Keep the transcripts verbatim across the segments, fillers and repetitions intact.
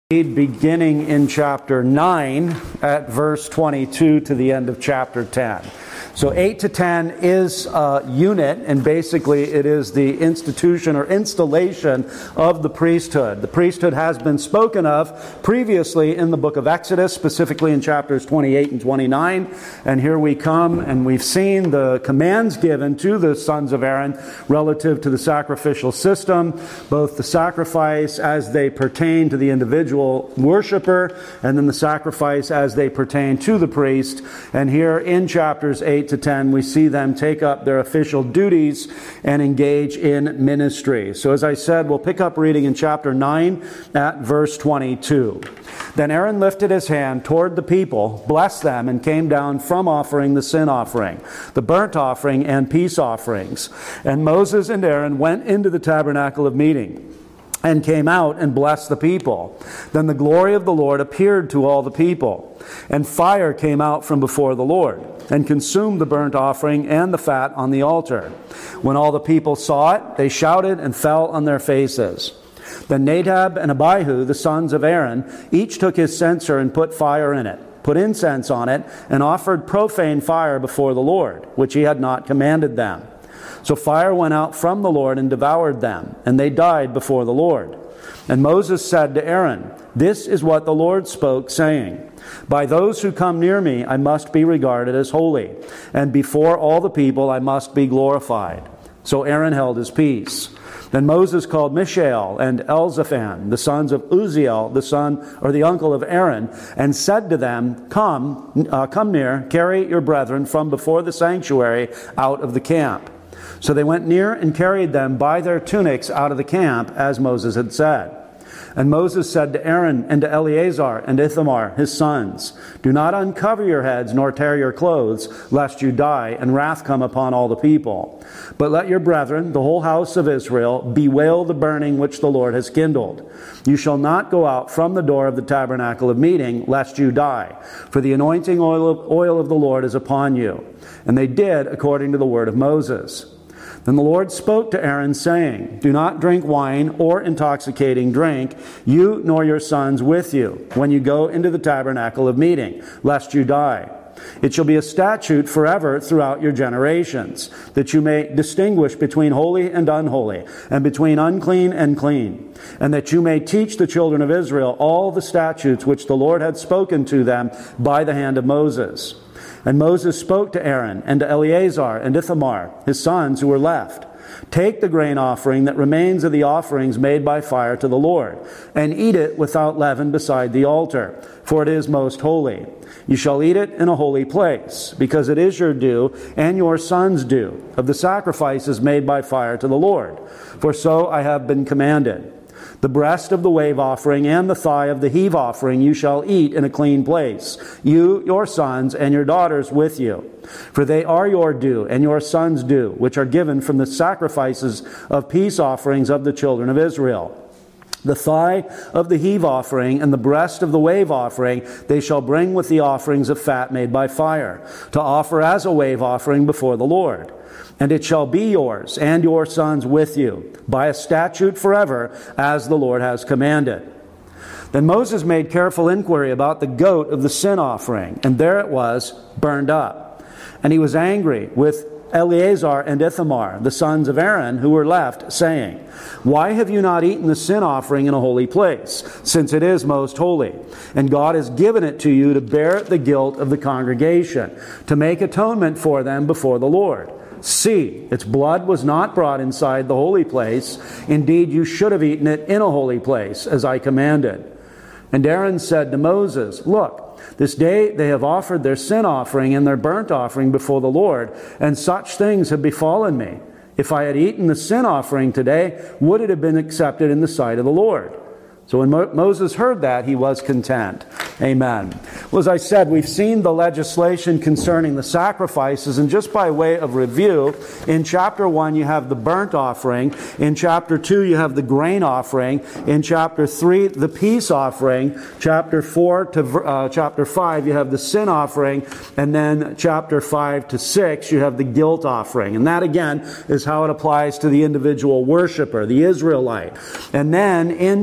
Beginning in chapter nine at verse twenty-two to the end of chapter ten. So eight to ten is a unit, and basically it is the institution or installation of the priesthood. The priesthood has been spoken of previously in the book of Exodus, specifically in chapters twenty-eight and twenty-nine. And here we come, and we've seen the commands given to the sons of Aaron relative to the sacrificial system, both the sacrifice as they pertain to the individual worshiper, and then the sacrifice as they pertain to the priest. And here in chapters eight to ten, we see them take up their official duties and engage in ministry. So as I said, we'll pick up reading in chapter nine at verse twenty-two. Then Aaron lifted his hand toward the people, blessed them, and came down from offering the sin offering, the burnt offering, and peace offerings. And Moses and Aaron went into the tabernacle of meeting, and came out and blessed the people. Then the glory of the Lord appeared to all the people, and fire came out from before the Lord, and consumed the burnt offering and the fat on the altar. When all the people saw it, they shouted and fell on their faces. Then Nadab and Abihu, the sons of Aaron, each took his censer and put fire in it, put incense on it, and offered profane fire before the Lord, which he had not commanded them. So fire went out from the Lord and devoured them, and they died before the Lord. And Moses said to Aaron, "This is what the Lord spoke, saying, by those who come near me I must be regarded as holy, and before all the people I must be glorified." So Aaron held his peace. Then Moses called Mishael and Elzaphan, the sons of Uzziel, the son or the uncle of Aaron, and said to them, Come, uh, come near, carry your brethren from before the sanctuary out of the camp. So they went near and carried them by their tunics out of the camp, as Moses had said. And Moses said to Aaron and to Eleazar and Ithamar, his sons, Do not uncover your heads nor tear your clothes, lest you die, and wrath come upon all the people. But let your brethren, the whole house of Israel, bewail the burning which the Lord has kindled. You shall not go out from the door of the tabernacle of meeting, lest you die, for the anointing oil of, oil of the Lord is upon you. And they did according to the word of Moses. Then the Lord spoke to Aaron, saying, Do not drink wine or intoxicating drink, you nor your sons with you, when you go into the tabernacle of meeting, lest you die. It shall be a statute forever throughout your generations, that you may distinguish between holy and unholy, and between unclean and clean, and that you may teach the children of Israel all the statutes which the Lord had spoken to them by the hand of Moses. And Moses spoke to Aaron and to Eleazar and Ithamar, his sons who were left. Take the grain offering that remains of the offerings made by fire to the Lord, and eat it without leaven beside the altar, for it is most holy. You shall eat it in a holy place, because it is your due and your sons' due of the sacrifices made by fire to the Lord. For so I have been commanded. The breast of the wave offering and the thigh of the heave offering you shall eat in a clean place, you, your sons, and your daughters with you. For they are your due and your sons' due, which are given from the sacrifices of peace offerings of the children of Israel. The thigh of the heave offering and the breast of the wave offering they shall bring with the offerings of fat made by fire, to offer as a wave offering before the Lord. And it shall be yours and your sons with you, by a statute forever, as the Lord has commanded. Then Moses made careful inquiry about the goat of the sin offering, and there it was, burned up. And he was angry with Eleazar and Ithamar, the sons of Aaron, who were left, saying, Why have you not eaten the sin offering in a holy place, since it is most holy? And God has given it to you to bear the guilt of the congregation, to make atonement for them before the Lord. See, its blood was not brought inside the holy place. Indeed, you should have eaten it in a holy place, as I commanded. And Aaron said to Moses, Look, this day they have offered their sin offering and their burnt offering before the Lord, and such things have befallen me. If I had eaten the sin offering today, would it have been accepted in the sight of the Lord? So when Mo- Moses heard that, he was content. Amen. Well, as I said, we've seen the legislation concerning the sacrifices, and just by way of review, in chapter one you have the burnt offering, in chapter two you have the grain offering, in chapter three the peace offering, chapter four to uh, chapter five you have the sin offering, and then chapter five to six you have the guilt offering. And that again is how it applies to the individual worshiper, the Israelite. And then in chapter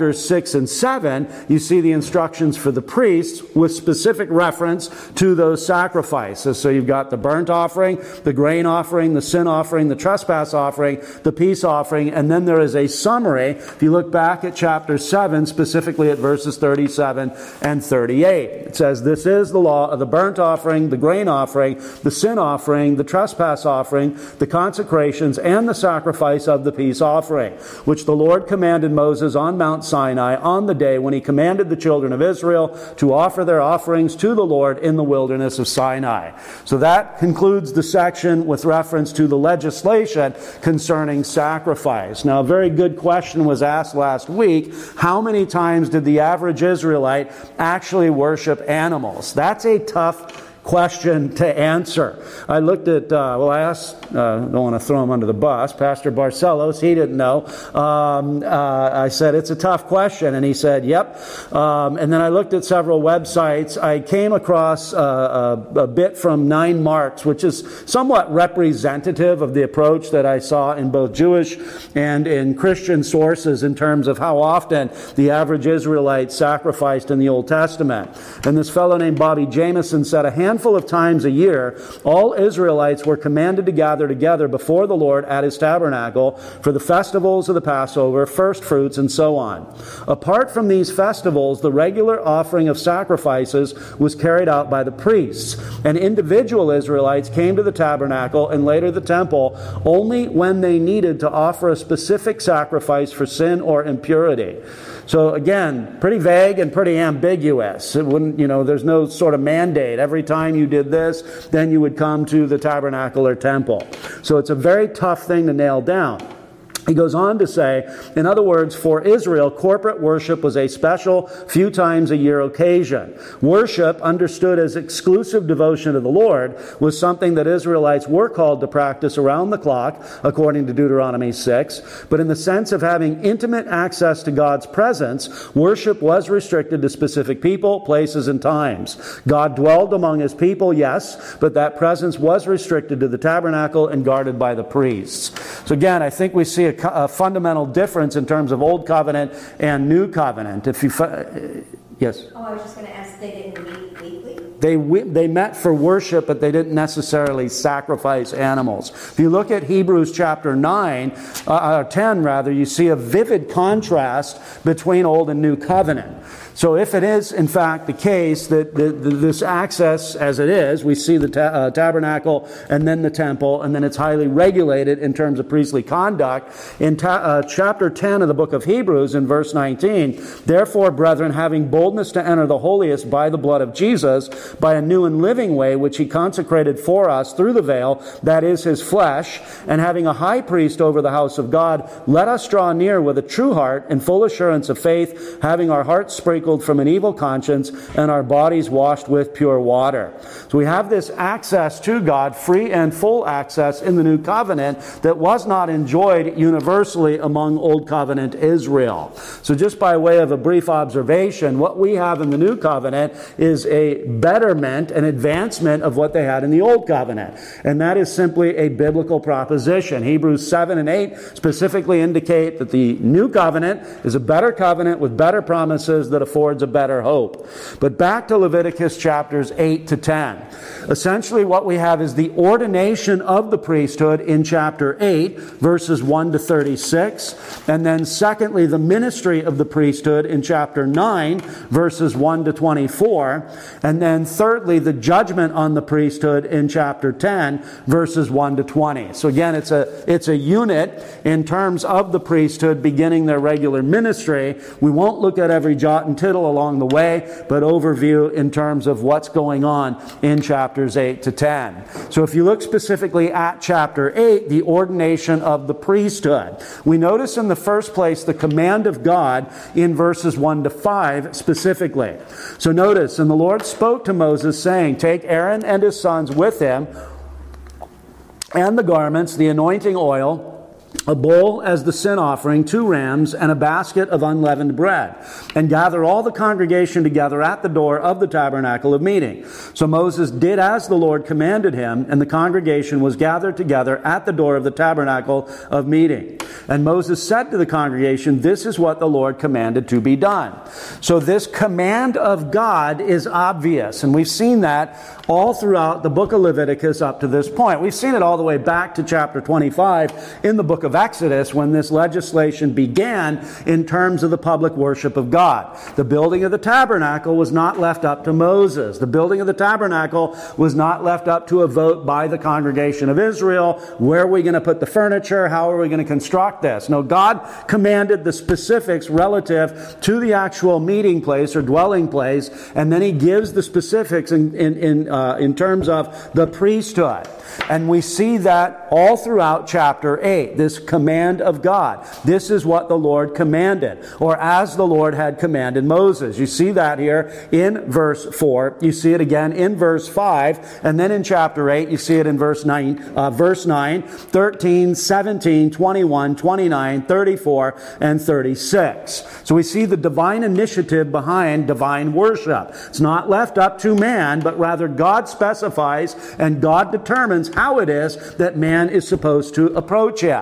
chapters six and seven, you see the instructions for the priests with specific reference to those sacrifices. So you've got the burnt offering, the grain offering, the sin offering, the trespass offering, the peace offering, and then there is a summary. If you look back at chapter seven, specifically at verses thirty-seven and thirty-eight, it says, "This is the law of the burnt offering, the grain offering, the sin offering, the trespass offering, the consecrations, and the sacrifice of the peace offering, which the Lord commanded Moses on Mount Sinai on the day when he commanded the children of Israel to offer their offerings to the Lord in the wilderness of Sinai." So that concludes the section with reference to the legislation concerning sacrifice. Now, a very good question was asked last week. How many times did the average Israelite actually worship animals? That's a tough question to answer. I looked at, uh, well, I asked, uh, don't want to throw him under the bus, Pastor Barcelos, he didn't know. Um, uh, I said, it's a tough question, and he said, yep. Um, and then I looked at several websites. I came across uh, a, a bit from Nine Marks, which is somewhat representative of the approach that I saw in both Jewish and in Christian sources in terms of how often the average Israelite sacrificed in the Old Testament. And this fellow named Bobby Jameson said a handful of times a year, all Israelites were commanded to gather together before the Lord at his tabernacle for the festivals of the Passover, first fruits, and so on. Apart from these festivals, the regular offering of sacrifices was carried out by the priests, and individual Israelites came to the tabernacle and later the temple only when they needed to offer a specific sacrifice for sin or impurity. So again, pretty vague and pretty ambiguous. It wouldn't, you know, there's no sort of mandate. Every time you did this, then you would come to the tabernacle or temple. So it's a very tough thing to nail down. He goes on to say, in other words, for Israel, corporate worship was a special, few times a year occasion. Worship, understood as exclusive devotion to the Lord, was something that Israelites were called to practice around the clock, according to Deuteronomy six. But in the sense of having intimate access to God's presence, worship was restricted to specific people, places, and times. God dwelled among his people, yes, but that presence was restricted to the tabernacle and guarded by the priests. So again, I think we see a a fundamental difference in terms of Old Covenant and New Covenant. If you, uh, yes? Oh, I was just going to ask, they didn't meet weekly? They, they met for worship, but they didn't necessarily sacrifice animals. If you look at Hebrews chapter nine, uh, ten rather, you see a vivid contrast between Old and New Covenant. So if it is, in fact, the case that the, the, this access, as it is, we see the ta- uh, tabernacle and then the temple, and then it's highly regulated in terms of priestly conduct. In ta- uh, chapter ten of the book of Hebrews, in verse nineteen, "Therefore, brethren, having boldness to enter the holiest by the blood of Jesus, by a new and living way, which he consecrated for us through the veil, that is his flesh, and having a high priest over the house of God, let us draw near with a true heart and full assurance of faith, having our hearts sprinkled from an evil conscience and our bodies washed with pure water." So we have this access to God, free and full access in the New Covenant, that was not enjoyed universally among Old Covenant Israel. So just by way of a brief observation, what we have in the New Covenant is a betterment, an advancement of what they had in the Old Covenant. And that is simply a biblical proposition. Hebrews seven and eight specifically indicate that the New Covenant is a better covenant with better promises that affords a better hope. But back to Leviticus chapters eight to ten. Essentially what we have is the ordination of the priesthood in chapter eight, verses one to thirty-six. And then secondly, the ministry of the priesthood in chapter nine, verses one to twenty-four. And then thirdly, the judgment on the priesthood in chapter ten, verses one to twenty. So again, it's a, it's a unit in terms of the priesthood beginning their regular ministry. We won't look at every jot and tittle along the way, but overview in terms of what's going on in chapters eight to ten. So if you look specifically at chapter eight, the ordination of the priesthood, we notice in the first place the command of God in verses one to five specifically. So notice, "And the Lord spoke to Moses, saying, Take Aaron and his sons with him, and the garments, the anointing oil, a bowl as the sin offering, two rams, and a basket of unleavened bread. and gather all the congregation together at the door of the tabernacle of meeting. So Moses did as the Lord commanded him, and the congregation was gathered together at the door of the tabernacle of meeting. And Moses said to the congregation, "This is what the Lord commanded to be done." So this command of God is obvious, and we've seen that all throughout the book of Leviticus up to this point. We've seen it all the way back to chapter twenty-five in the book of Exodus, when this legislation began in terms of the public worship of God. The building of the tabernacle was not left up to Moses. The building of the tabernacle was not left up to a vote by the congregation of Israel. Where are we going to put the furniture? How are we going to construct this? No, God commanded the specifics relative to the actual meeting place or dwelling place, and then he gives the specifics in, in, in, uh, in terms of the priesthood. And we see that all throughout chapter eight, this command of God. This is what the Lord commanded, or as the Lord had commanded Moses. You see that here in verse four. You see it again in verse five. And then in chapter eight, you see it in verse nine, uh, verse nine, thirteen, seventeen, twenty-one, twenty-nine, thirty-four, and thirty-six. So we see the divine initiative behind divine worship. It's not left up to man, but rather God specifies and God determines how it is that man is supposed to approach him.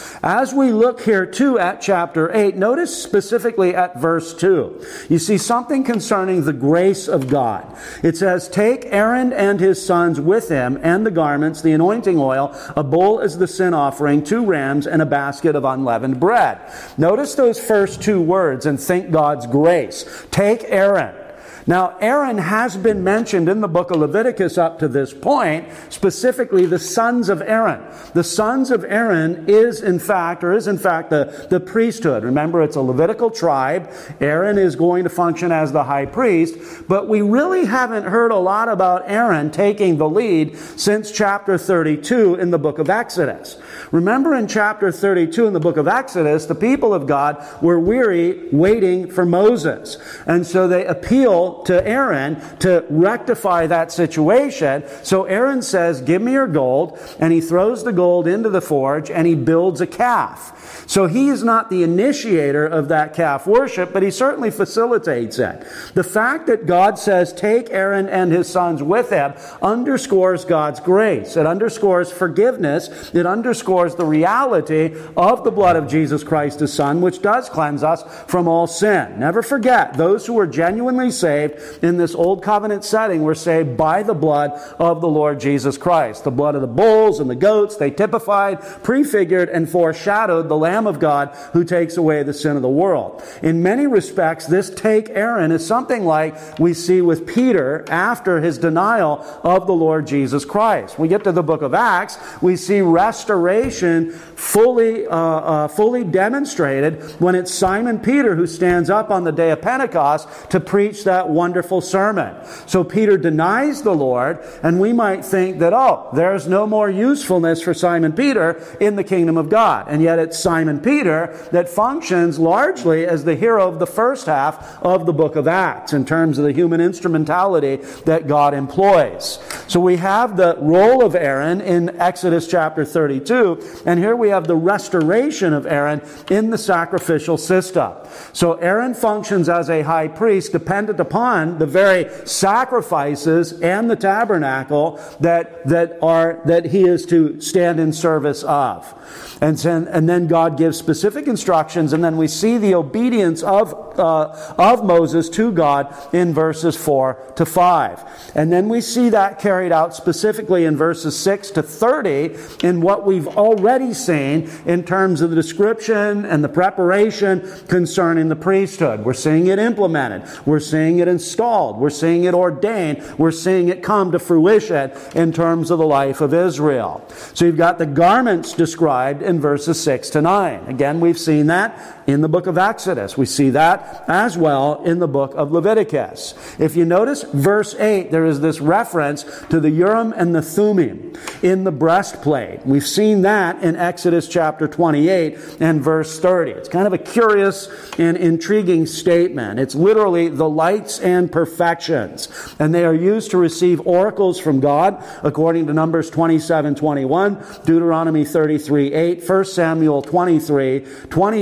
As we look here too at chapter eight, notice specifically at verse two. You see something concerning the grace of God. It says, "Take Aaron and his sons with him, and the garments, the anointing oil, a bull as the sin offering, two rams, and a basket of unleavened bread." Notice those first two words and think God's grace. Take Aaron. Now, Aaron has been mentioned in the book of Leviticus up to this point, specifically the sons of Aaron. The sons of Aaron is in fact, or is in fact the, the priesthood. Remember, it's a Levitical tribe. Aaron is going to function as the high priest, but we really haven't heard a lot about Aaron taking the lead since chapter thirty-two in the book of Exodus. Remember in chapter thirty-two in the book of Exodus, the people of God were weary waiting for Moses. And so they appeal to Aaron to rectify that situation. So Aaron says, "Give me your gold," and he throws the gold into the forge and he builds a calf. So he is not the initiator of that calf worship, but he certainly facilitates it. The fact that God says, "Take Aaron and his sons with him," underscores God's grace. It underscores forgiveness. It underscores the reality of the blood of Jesus Christ, his Son, which does cleanse us from all sin. Never forget, those who were genuinely saved in this old covenant setting were saved by the blood of the Lord Jesus Christ. The blood of the bulls and the goats, they typified, prefigured, and foreshadowed the Lamb of God who takes away the sin of the world. In many respects, this "take Aaron" is something like we see with Peter after his denial of the Lord Jesus Christ. We get to the book of Acts, we see restoration fully, uh, uh, fully demonstrated when it's Simon Peter who stands up on the day of Pentecost to preach that wonderful sermon. So Peter denies the Lord, and we might think that, oh, there's no more usefulness for Simon Peter in the kingdom of God. And yet it's Simon Peter that functions largely as the hero of the first half of the book of Acts in terms of the human instrumentality that God employs. So we have the role of Aaron in Exodus chapter thirty-two, and here we have the restoration of Aaron in the sacrificial system. So Aaron functions as a high priest dependent upon the very sacrifices and the tabernacle that that are that he is to stand in service of. And then, and then God gives specific instructions, and then we see the obedience of uh, of Moses to God in verses four to five. And then we see that carried out specifically in verses six to thirty in what we've already seen in terms of the description and the preparation concerning the priesthood. We're seeing it implemented. We're seeing it installed. We're seeing it ordained. We're seeing it come to fruition in terms of the life of Israel. So you've got the garments described in verses six to nine. Again, we've seen that in the book of Exodus. We see that as well in the book of Leviticus. If you notice verse eight, there is this reference to the Urim and the Thummim in the breastplate. We've seen that in Exodus chapter twenty-eight and verse thirty. It's kind of a curious and intriguing statement. It's literally the lights and perfections, and they are used to receive oracles from God according to Numbers twenty-seven twenty-one, Deuteronomy thirty-three eight, First Samuel twenty-three twenty-eight, and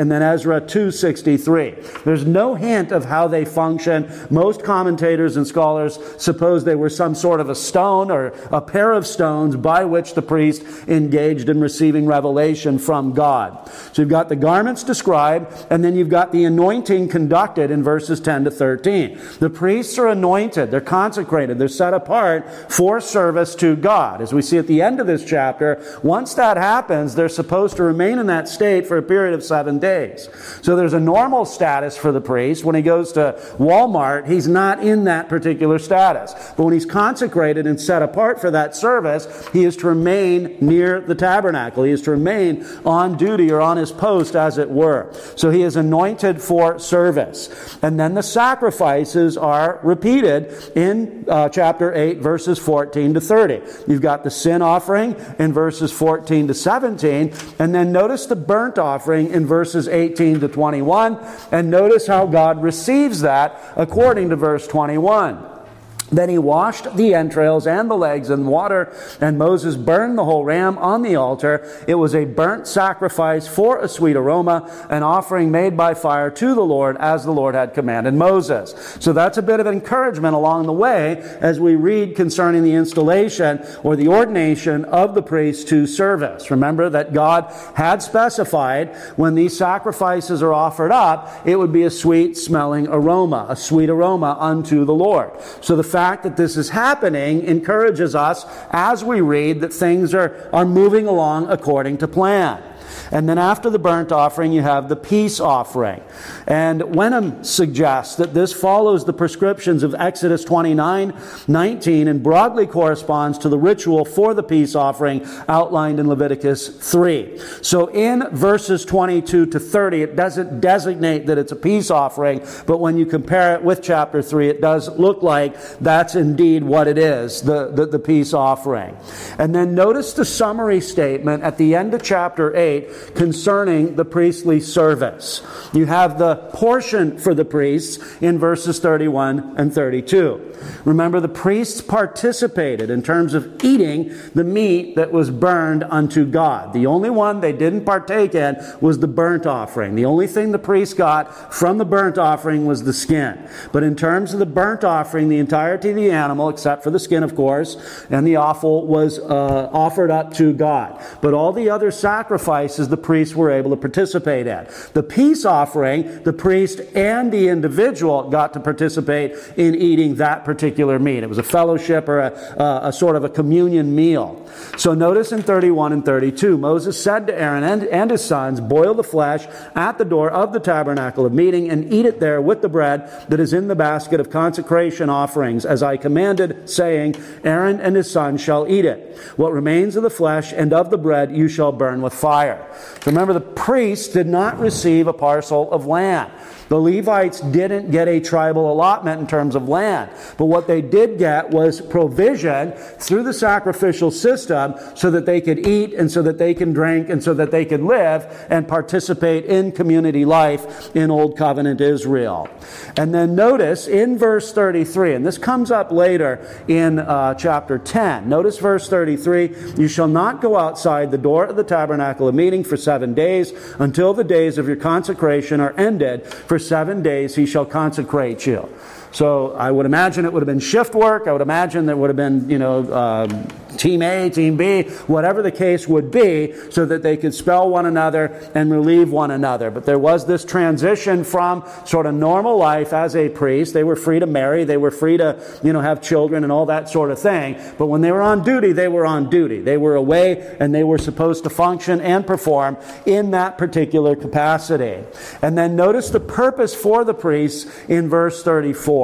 and then Ezra two sixty-three. There's no hint of how they function. Most commentators and scholars suppose they were some sort of a stone or a pair of stones by which the priest engaged in receiving revelation from God. So you've got the garments described, and then you've got the anointing conducted in verses ten to thirteen. The priests are anointed, they're consecrated, they're set apart for service to God. As we see at the end of this chapter, once that happens, they're supposed to remain in that state for a period of seven days. So there's a normal status for the priest. When he goes to Walmart, he's not in that particular status. But when he's consecrated and set apart for that service, he is to remain near the tabernacle. He is to remain on duty or on his post, as it were. So he is anointed for service. And then the sacrifices are repeated in uh, chapter eight, verses fourteen to thirty. You've got the sin offering in verses fourteen to seventeen, and then notice the burnt offering in verses eighteen to twenty-one, and notice how God receives that according to verse twenty-one. Then he washed the entrails and the legs in water, and Moses burned the whole ram on the altar. It was a burnt sacrifice for a sweet aroma, an offering made by fire to the Lord, as the Lord had commanded Moses. So that's a bit of encouragement along the way as we read concerning the installation or the ordination of the priest to service. Remember that God had specified when these sacrifices are offered up, it would be a sweet-smelling aroma, a sweet aroma unto the Lord. So the fact that this is happening encourages us as we read that things are, are moving along according to plan. And then after the burnt offering, you have the peace offering. And Wenham suggests that this follows the prescriptions of Exodus twenty-nine nineteen and broadly corresponds to the ritual for the peace offering outlined in Leviticus three. So in verses twenty-two to thirty, it doesn't designate that it's a peace offering, but when you compare it with chapter three, it does look like that's indeed what it is, the, the, the peace offering. And then notice the summary statement at the end of chapter eight concerning the priestly service. You have the portion for the priests in verses thirty-one and thirty-two. Remember, the priests participated in terms of eating the meat that was burned unto God. The only one they didn't partake in was the burnt offering. The only thing the priest got from the burnt offering was the skin. But in terms of the burnt offering, the entirety of the animal, except for the skin, of course, and the offal, was uh, offered up to God. But all the other sacrifices the priests were able to participate in. The peace offering, the priest and the individual got to participate in eating that particular meat. It was a fellowship or a, a, a sort of a communion meal. So notice in thirty-one and thirty-two, Moses said to Aaron and, and his sons, boil the flesh at the door of the tabernacle of meeting and eat it there with the bread that is in the basket of consecration offerings, as I commanded, saying, Aaron and his sons shall eat it. What remains of the flesh and of the bread you shall burn with fire. Remember, the priests did not receive a parcel of land. The Levites didn't get a tribal allotment in terms of land. But what they did get was provision through the sacrificial system so that they could eat and so that they can drink and so that they could live and participate in community life in Old Covenant Israel. And then notice in verse thirty-three, and this comes up later in uh, chapter ten. Notice verse thirty-three, you shall not go outside the door of the tabernacle of meeting for seven days until the days of your consecration are ended. For seven days he shall consecrate you. So I would imagine it would have been shift work. I would imagine there would have been, you know, um, team A, team B, whatever the case would be, so that they could spell one another and relieve one another. But there was this transition from sort of normal life as a priest. They were free to marry. They were free to, you know, have children and all that sort of thing. But when they were on duty, they were on duty. They were away and they were supposed to function and perform in that particular capacity. And then notice the purpose for the priests in verse thirty-four.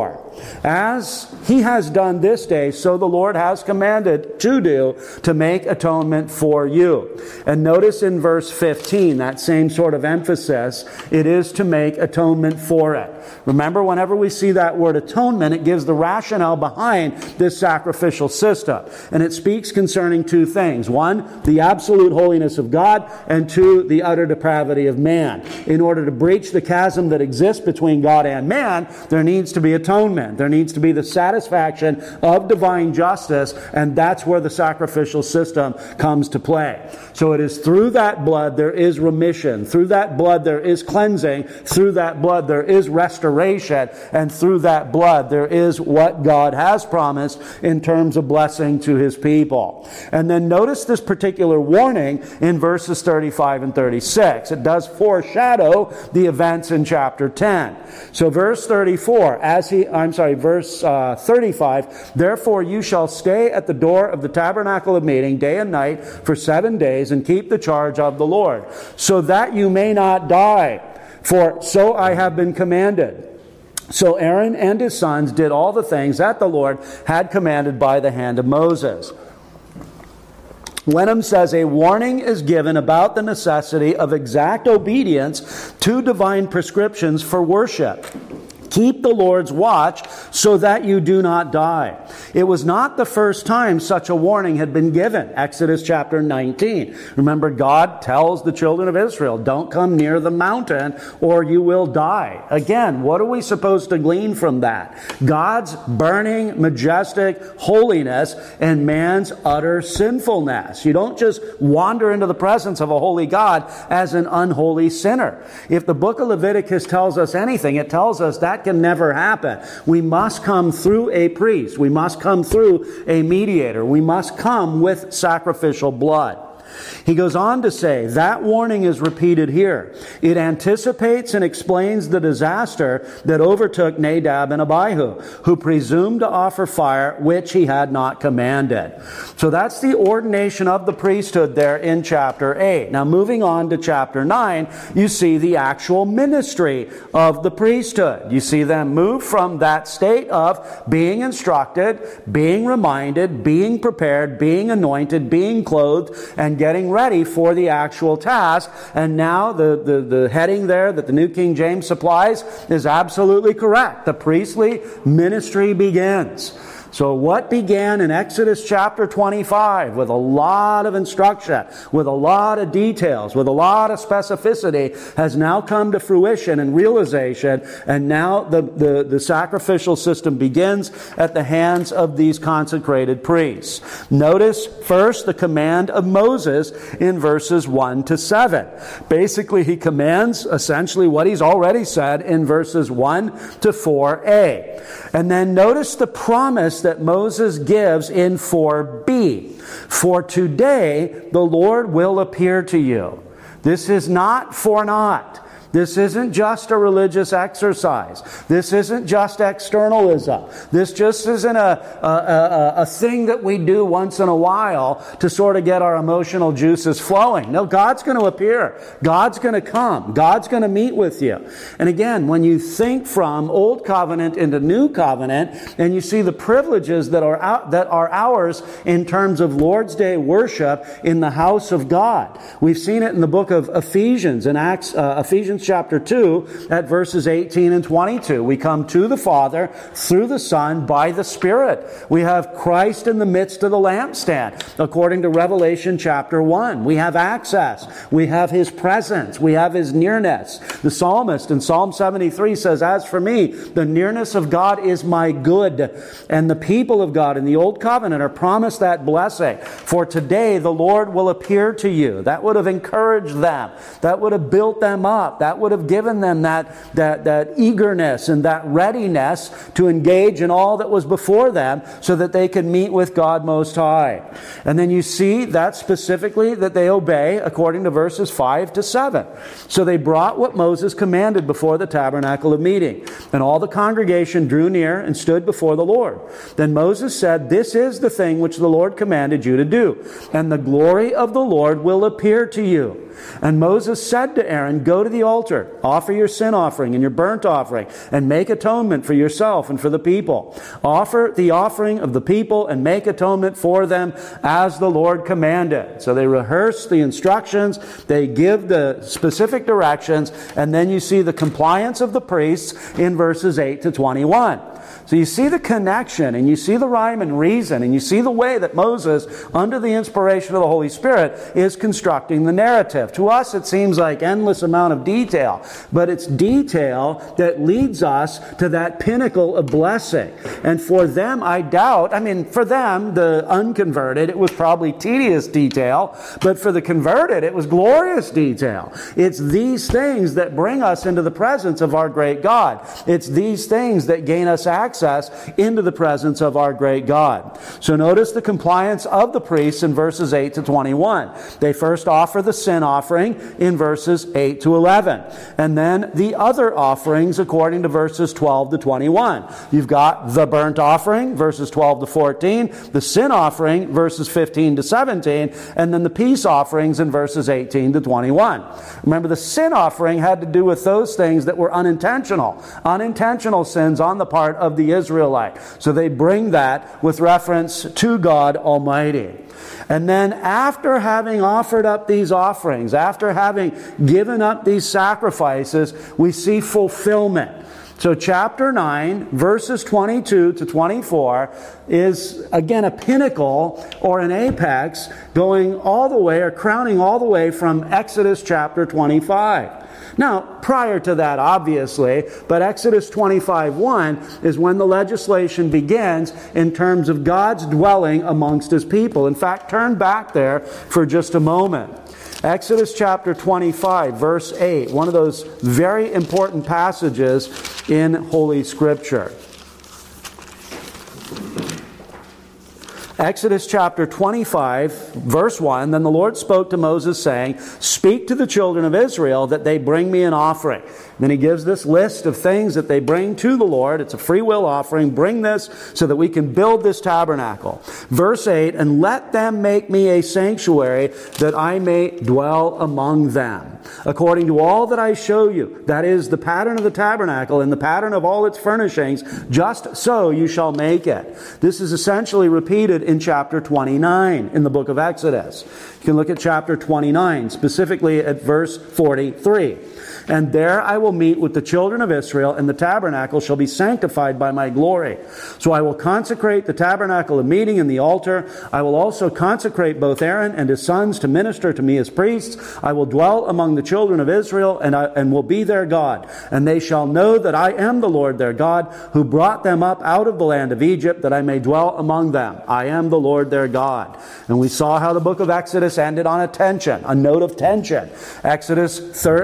As he has done this day, so the Lord has commanded to do, to make atonement for you. And notice in verse fifteen, that same sort of emphasis, it is to make atonement for it. Remember, whenever we see that word atonement, it gives the rationale behind this sacrificial system. And it speaks concerning two things. One, the absolute holiness of God, and two, the utter depravity of man. In order to breach the chasm that exists between God and man, there needs to be atonement. atonement. There needs to be the satisfaction of divine justice, and that's where the sacrificial system comes to play. So it is through that blood there is remission. Through that blood there is cleansing. Through that blood there is restoration. And through that blood there is what God has promised in terms of blessing to His people. And then notice this particular warning in verses thirty-five and thirty-six. It does foreshadow the events in chapter ten. So verse thirty-four, as he, I'm sorry, verse uh, thirty-five, therefore you shall stay at the door of the tabernacle of meeting day and night for seven days and keep the charge of the Lord, so that you may not die, for so I have been commanded. So Aaron and his sons did all the things that the Lord had commanded by the hand of Moses. Wenham says a warning is given about the necessity of exact obedience to divine prescriptions for worship. Keep the Lord's watch so that you do not die. It was not the first time such a warning had been given. Exodus chapter nineteen. Remember, God tells the children of Israel, don't come near the mountain or you will die. Again, what are we supposed to glean from that? God's burning, majestic holiness and man's utter sinfulness. You don't just wander into the presence of a holy God as an unholy sinner. If the book of Leviticus tells us anything, it tells us that can never happen. We must come through a priest. We must come through a mediator. We must come with sacrificial blood. He goes on to say, that warning is repeated here. It anticipates and explains the disaster that overtook Nadab and Abihu, who presumed to offer fire which he had not commanded. So that's the ordination of the priesthood there in chapter eight. Now moving on to chapter nine, you see the actual ministry of the priesthood. You see them move from that state of being instructed, being reminded, being prepared, being anointed, being clothed, and getting ready for the actual task. And now the, the, the heading there that the New King James supplies is absolutely correct. The priestly ministry begins. So what began in Exodus chapter twenty-five with a lot of instruction, with a lot of details, with a lot of specificity, has now come to fruition and realization, and now the, the, the sacrificial system begins at the hands of these consecrated priests. Notice first the command of Moses in verses one to seven. Basically, he commands essentially what he's already said in verses one to four a. And then notice the promise that Moses gives in four b. For today the Lord will appear to you. This is not for naught. This isn't just a religious exercise. This isn't just externalism. This just isn't a, a, a, a thing that we do once in a while to sort of get our emotional juices flowing. No, God's going to appear. God's going to come. God's going to meet with you. And again, when you think from Old Covenant into New Covenant, and you see the privileges that are out, that are ours in terms of Lord's Day worship in the house of God. We've seen it in the book of Ephesians, in Acts, uh, Ephesians chapter two at verses eighteen and twenty-two. We come to the Father through the Son by the Spirit. We have Christ in the midst of the lampstand, according to Revelation chapter one. We have access. We have His presence. We have His nearness. The psalmist in Psalm seventy-three says, as for me, the nearness of God is my good. And the people of God in the Old Covenant are promised that blessing. For today the Lord will appear to you. That would have encouraged them. That would have built them up. That would have given them that, that, that eagerness and that readiness to engage in all that was before them so that they could meet with God Most High. And then you see that specifically that they obey according to verses five to seven. So they brought what Moses commanded before the tabernacle of meeting. And all the congregation drew near and stood before the Lord. Then Moses said, this is the thing which the Lord commanded you to do. And the glory of the Lord will appear to you. And Moses said to Aaron, go to the altar, offer your sin offering and your burnt offering, and make atonement for yourself and for the people. Offer the offering of the people and make atonement for them as the Lord commanded. So they rehearse the instructions, they give the specific directions, and then you see the compliance of the priests in verses eight to twenty-one. So you see the connection, and you see the rhyme and reason, and you see the way that Moses, under the inspiration of the Holy Spirit, is constructing the narrative. To us, it seems like endless amount of detail, but it's detail that leads us to that pinnacle of blessing. And for them, I doubt, I mean, for them, the unconverted, it was probably tedious detail, but for the converted, it was glorious detail. It's these things that bring us into the presence of our great God. It's these things that gain us access into the presence of our great God. So notice the compliance of the priests in verses eight to twenty-one. They first offer the sin offering in verses eight to eleven. And then the other offerings according to verses twelve to twenty-one. You've got the burnt offering, verses twelve to fourteen, the sin offering, verses fifteen to seventeen, and then the peace offerings in verses eighteen to twenty-one. Remember, the sin offering had to do with those things that were unintentional. Unintentional sins on the part of the Israelite. So they bring that with reference to God Almighty. And then after having offered up these offerings, after having given up these sacrifices, we see fulfillment. So chapter nine, verses twenty-two to twenty-four is, again, a pinnacle or an apex going all the way or crowning all the way from Exodus chapter twenty-five. Now, prior to that, obviously, but Exodus twenty-five one is when the legislation begins in terms of God's dwelling amongst His people. In fact, turn back there for just a moment. Exodus chapter twenty-five, verse eight, one of those very important passages in Holy Scripture. Exodus chapter twenty-five, verse one, Then the Lord spoke to Moses, saying, Speak to the children of Israel that they bring me an offering. Then he gives this list of things that they bring to the Lord. It's a free will offering. Bring this so that we can build this tabernacle. Verse eight, And let them make me a sanctuary that I may dwell among them, according to all that I show you. That is the pattern of the tabernacle and the pattern of all its furnishings. Just so you shall make it. This is essentially repeated in chapter twenty-nine in the book of Exodus. You can look at chapter twenty-nine, specifically at verse forty-three. And there I will meet with the children of Israel, and the tabernacle shall be sanctified by my glory. So I will consecrate the tabernacle of meeting and the altar. I will also consecrate both Aaron and his sons to minister to me as priests. I will dwell among the children of Israel, and, I, and will be their God. And they shall know that I am the Lord their God, who brought them up out of the land of Egypt, that I may dwell among them. I am the Lord their God. And we saw how the book of Exodus ended on a tension, a note of tension. Exodus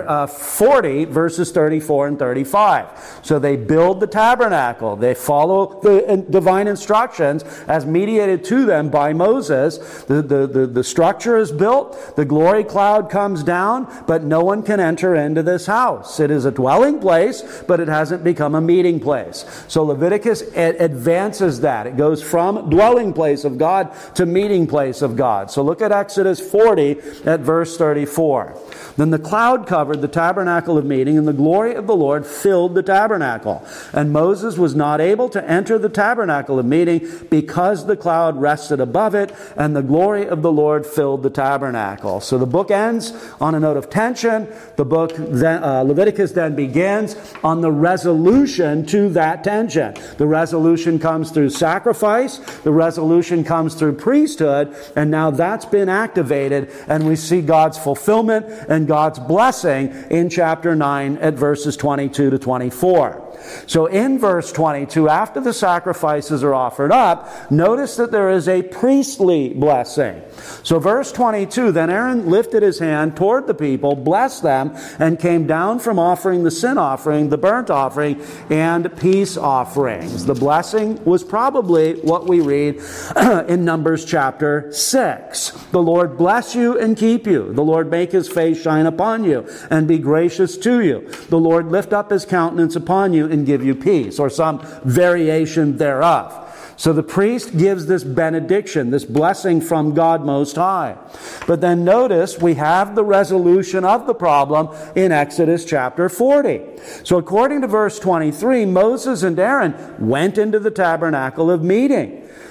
forty, verses thirty-four and thirty-five. So they build the tabernacle. They follow the divine instructions as mediated to them by Moses. The, the, the, the structure is built. The glory cloud comes down, but no one can enter into this house. It is a dwelling place, but it hasn't become a meeting place. So Leviticus advances that. It goes from dwelling place of God to meeting place of God. So look at Exodus forty at verse thirty-four. Then the cloud covered the tabernacle of meeting, and the glory of the Lord filled the tabernacle. And Moses was not able to enter the tabernacle of meeting because the cloud rested above it, and the glory of the Lord filled the tabernacle. So the book ends on a note of tension. The book, then, uh, Leviticus then begins on the resolution to that tension. The resolution comes through sacrifice. The resolution comes through priesthood. And now that's been activated, and we see God's fulfillment and God's blessing in chapter nine at verses twenty-two to twenty-four. So in verse twenty-two, after the sacrifices are offered up, notice that there is a priestly blessing. So verse twenty-two, Then Aaron lifted his hand toward the people, blessed them, and came down from offering the sin offering, the burnt offering, and peace offerings. The blessing was probably what we read in Numbers chapter six. The Lord bless you and keep you. The Lord make His face shine upon you and be gracious to you. The Lord lift up His countenance upon you and give you peace, or some variation thereof. So the priest gives this benediction, this blessing from God Most High. But then notice we have the resolution of the problem in Exodus chapter forty. So according to verse twenty-three, Moses and Aaron went into the tabernacle of meeting.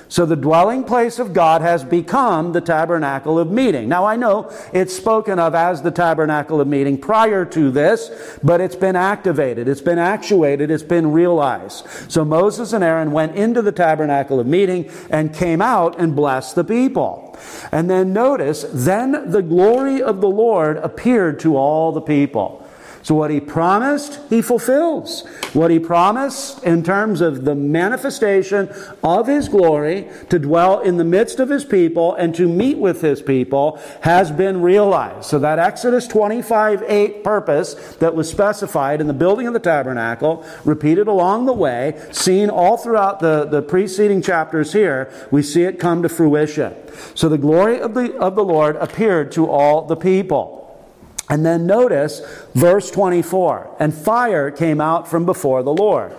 So the dwelling place of God has become the tabernacle of meeting. Now I know it's spoken of as the tabernacle of meeting prior to this, but it's been activated, it's been actuated, it's been realized. So Moses and Aaron went into the tabernacle of meeting and came out and blessed the people. And then notice, then the glory of the Lord appeared to all the people. So what he promised, he fulfills. What he promised in terms of the manifestation of his glory to dwell in the midst of his people and to meet with his people has been realized. So that Exodus twenty-five eight purpose that was specified in the building of the tabernacle, repeated along the way, seen all throughout the, the preceding chapters here, we see it come to fruition. So the glory of the, of the Lord appeared to all the people. And then notice verse twenty-four. And fire came out from before the Lord.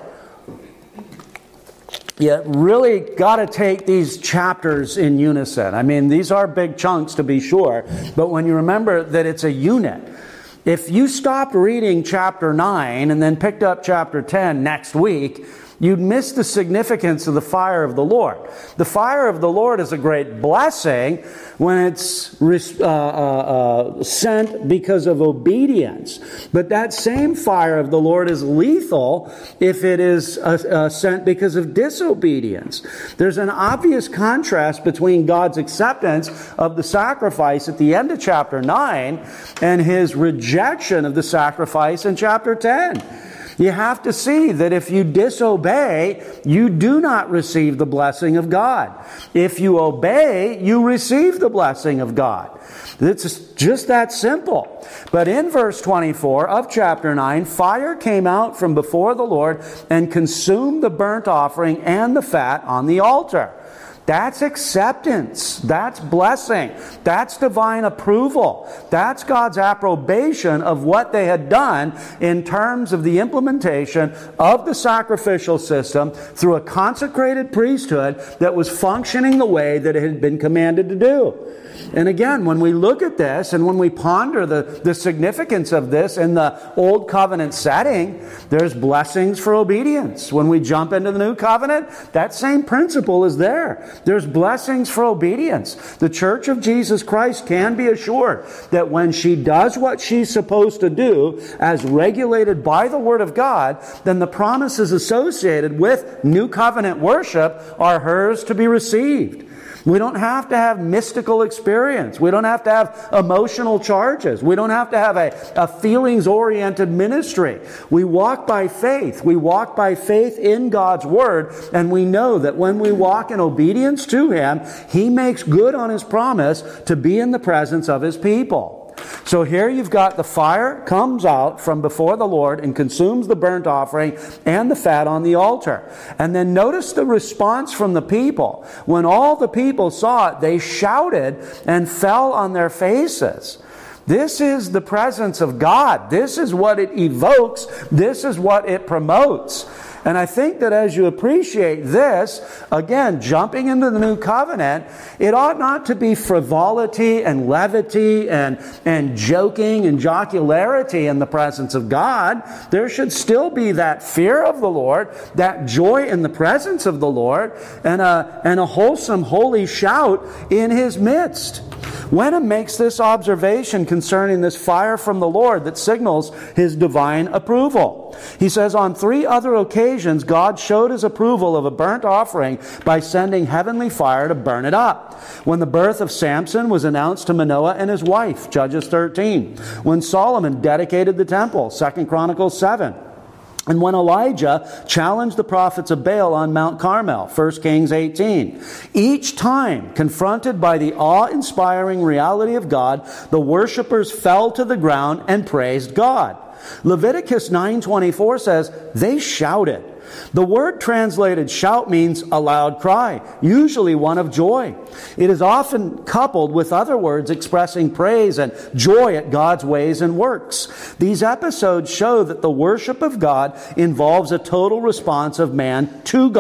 You really got to take these chapters in unison. I mean, these are big chunks to be sure. But when you remember that it's a unit. If you stopped reading chapter nine and then picked up chapter ten next week, you'd miss the significance of the fire of the Lord. The fire of the Lord is a great blessing when it's uh, uh, uh, sent because of obedience. But that same fire of the Lord is lethal if it is uh, uh, sent because of disobedience. There's an obvious contrast between God's acceptance of the sacrifice at the end of chapter nine and his rejection of the sacrifice in chapter ten. You have to see that if you disobey, you do not receive the blessing of God. If you obey, you receive the blessing of God. It's just that simple. But in verse twenty-four of chapter nine, fire came out from before the Lord and consumed the burnt offering and the fat on the altar. That's acceptance. That's blessing. That's divine approval. That's God's approbation of what they had done in terms of the implementation of the sacrificial system through a consecrated priesthood that was functioning the way that it had been commanded to do. And again, when we look at this and when we ponder the, the significance of this in the Old Covenant setting, there's blessings for obedience. When we jump into the New Covenant, that same principle is there. There's blessings for obedience. The Church of Jesus Christ can be assured that when she does what she's supposed to do, as regulated by the Word of God, then the promises associated with New Covenant worship are hers to be received. We don't have to have mystical experience. We don't have to have emotional charges. We don't have to have a, a feelings-oriented ministry. We walk by faith. We walk by faith in God's Word, and we know that when we walk in obedience to Him, He makes good on His promise to be in the presence of His people. So here you've got the fire comes out from before the Lord and consumes the burnt offering and the fat on the altar. And then notice the response from the people. When all the people saw it, they shouted and fell on their faces. This is the presence of God. This is what it evokes. This is what it promotes. And I think that as you appreciate this, again, jumping into the New Covenant, it ought not to be frivolity and levity and, and joking and jocularity in the presence of God. There should still be that fear of the Lord, that joy in the presence of the Lord, and a, and a wholesome, holy shout in His midst. Wenham makes this observation concerning this fire from the Lord that signals His divine approval. He says, on three other occasions, God showed His approval of a burnt offering by sending heavenly fire to burn it up. When the birth of Samson was announced to Manoah and his wife, Judges thirteen. When Solomon dedicated the temple, Second Chronicles seven. And when Elijah challenged the prophets of Baal on Mount Carmel, First Kings eighteen. Each time, confronted by the awe-inspiring reality of God, the worshipers fell to the ground and praised God. Leviticus nine twenty-four says, they shouted. The word translated shout means a loud cry, usually one of joy. It is often coupled with other words expressing praise and joy at God's ways and works. These episodes show that the worship of God involves a total response of man to God.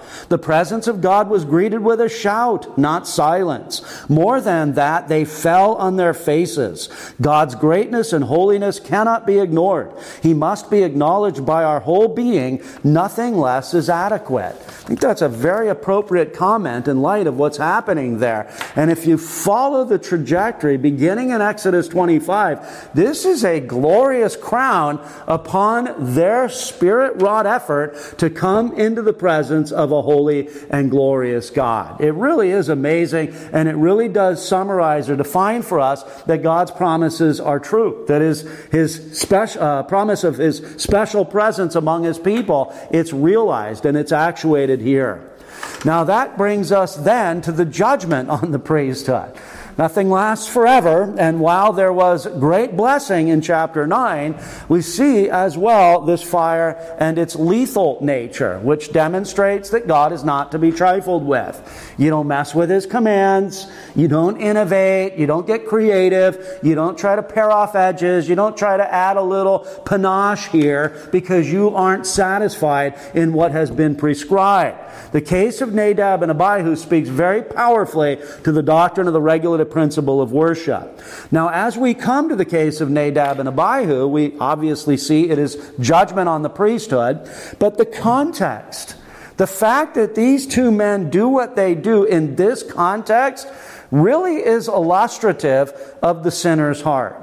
The presence of God was greeted with a shout, not silence. More than that, they fell on their faces. God's greatness and holiness cannot be ignored. He must be acknowledged by our whole being. Nothing less is adequate. I think that's a very appropriate comment in light of what's happening there. And if you follow the trajectory beginning in Exodus twenty-five, this is a glorious crown upon their spirit-wrought effort to come into the presence of a holy and glorious God. It really is amazing, and it really does summarize or define for us that God's promises are true. That is, His special uh, promise of His special presence among His people, it's realized and it's actuated here. Now that brings us then to the judgment on the priesthood. Nothing lasts forever, and while there was great blessing in chapter nine, we see as well this fire and its lethal nature, which demonstrates that God is not to be trifled with. You don't mess with His commands, you don't innovate, you don't get creative, you don't try to pare off edges, you don't try to add a little panache here because you aren't satisfied in what has been prescribed. The case of Nadab and Abihu speaks very powerfully to the doctrine of the regulative principle of worship. Now, as we come to the case of Nadab and Abihu, we obviously see it is judgment on the priesthood, but the context, the fact that these two men do what they do in this context really is illustrative of the sinner's heart.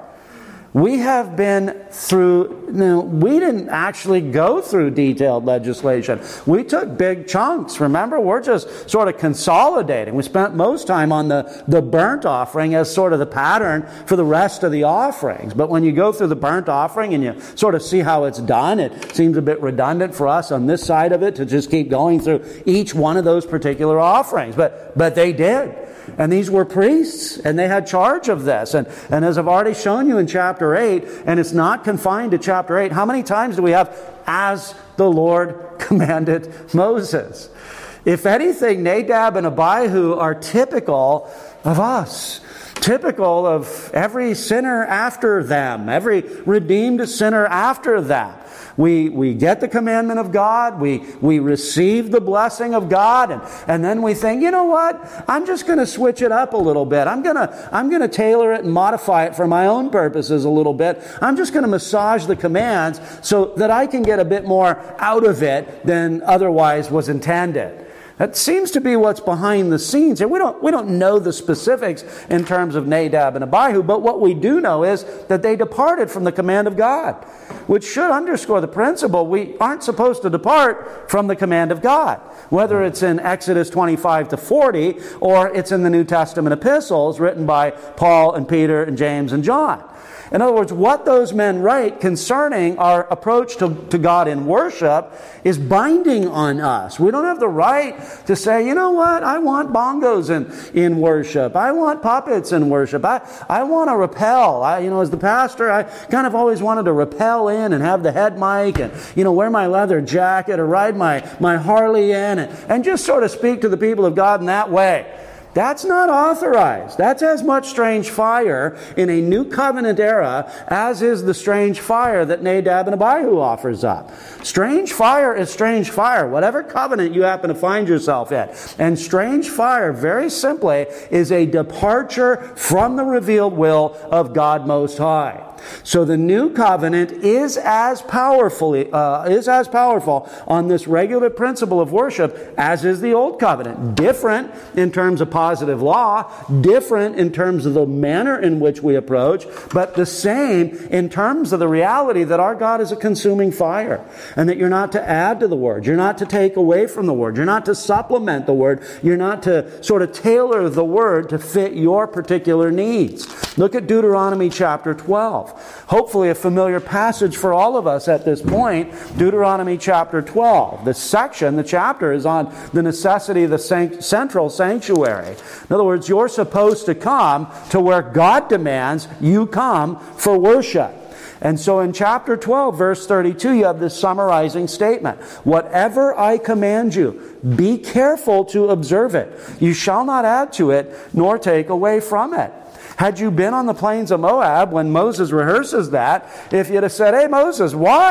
We have been through, you know, we didn't actually go through detailed legislation. We took big chunks. Remember, we're just sort of consolidating. We spent most time on the, the burnt offering as sort of the pattern for the rest of the offerings. But when you go through the burnt offering and you sort of see how it's done, it seems a bit redundant for us on this side of it to just keep going through each one of those particular offerings. But, but they did. And these were priests, and they had charge of this. And, and as I've already shown you in chapter eight, and it's not confined to chapter eight, how many times do we have, as the Lord commanded Moses? If anything, Nadab and Abihu are typical of us. Typical of every sinner after them, every redeemed sinner after them. We we get the commandment of God, we we receive the blessing of God, and, and then we think, you know what? I'm just going to switch it up a little bit. I'm going to I'm going to tailor it and modify it for my own purposes a little bit. I'm just going to massage the commands so that I can get a bit more out of it than otherwise was intended. That seems to be what's behind the scenes here. We don't, we don't know the specifics in terms of Nadab and Abihu, but what we do know is that they departed from the command of God, which should underscore the principle we aren't supposed to depart from the command of God, whether it's in Exodus twenty-five to forty or it's in the New Testament epistles written by Paul and Peter and James and John. In other words, what those men write concerning our approach to, to God in worship is binding on us. We don't have the right to say, you know what, I want bongos in, in worship. I want puppets in worship. I, I want to rappel. I, you know, as the pastor, I kind of always wanted to rappel in and have the head mic and, you know, wear my leather jacket or ride my, my Harley in and, and just sort of speak to the people of God in that way. That's not authorized. That's as much strange fire in a new covenant era as is the strange fire that Nadab and Abihu offers up. Strange fire is strange fire, whatever covenant you happen to find yourself in. And strange fire, very simply, is a departure from the revealed will of God Most High. So the new covenant is as powerfully uh, is as powerful on this regular principle of worship as is the old covenant. Different in terms of positive law, different in terms of the manner in which we approach, but the same in terms of the reality that our God is a consuming fire, and that you're not to add to the Word, you're not to take away from the Word, you're not to supplement the Word, you're not to sort of tailor the Word to fit your particular needs. Look at Deuteronomy chapter twelve. Hopefully a familiar passage for all of us at this point, Deuteronomy chapter twelve. The section, the chapter is on the necessity of the san- central sanctuary. In other words, you're supposed to come to where God demands you come for worship. And so in chapter twelve, verse thirty-two, you have this summarizing statement. Whatever I command you, be careful to observe it. You shall not add to it, nor take away from it. Had you been on the plains of Moab when Moses rehearses that, if you'd have said, hey Moses, why?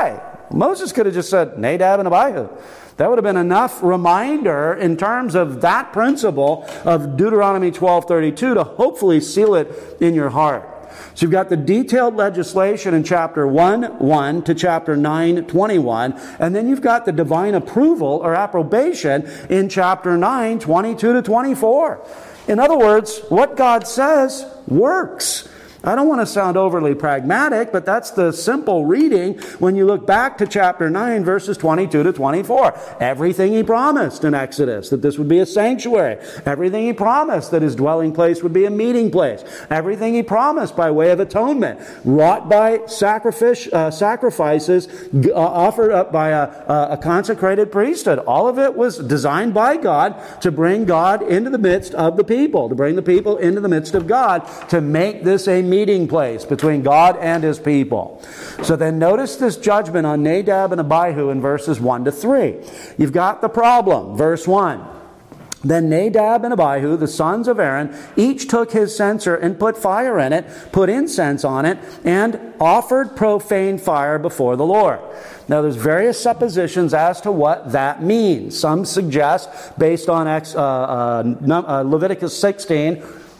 Moses could have just said Nadab and Abihu. That would have been enough reminder in terms of that principle of Deuteronomy twelve thirty-two to hopefully seal it in your heart. So you've got the detailed legislation in chapter one one to chapter nine twenty-one, and then you've got the divine approval or approbation in chapter nine twenty-two to twenty-four. In other words, what God says works. I don't want to sound overly pragmatic, but that's the simple reading when you look back to chapter nine, verses twenty-two to twenty-four. Everything He promised in Exodus, that this would be a sanctuary. Everything He promised, that His dwelling place would be a meeting place. Everything He promised by way of atonement, wrought by sacrifice, uh, sacrifices uh, offered up by a, a consecrated priesthood. All of it was designed by God to bring God into the midst of the people, to bring the people into the midst of God, to make this a meeting place between God and His people. So then notice this judgment on Nadab and Abihu in verses one to three. You've got the problem. Verse one. Then Nadab and Abihu, the sons of Aaron, each took his censer and put fire in it, put incense on it, and offered profane fire before the Lord. Now there's various suppositions as to what that means. Some suggest, based on uh, uh, Leviticus sixteen,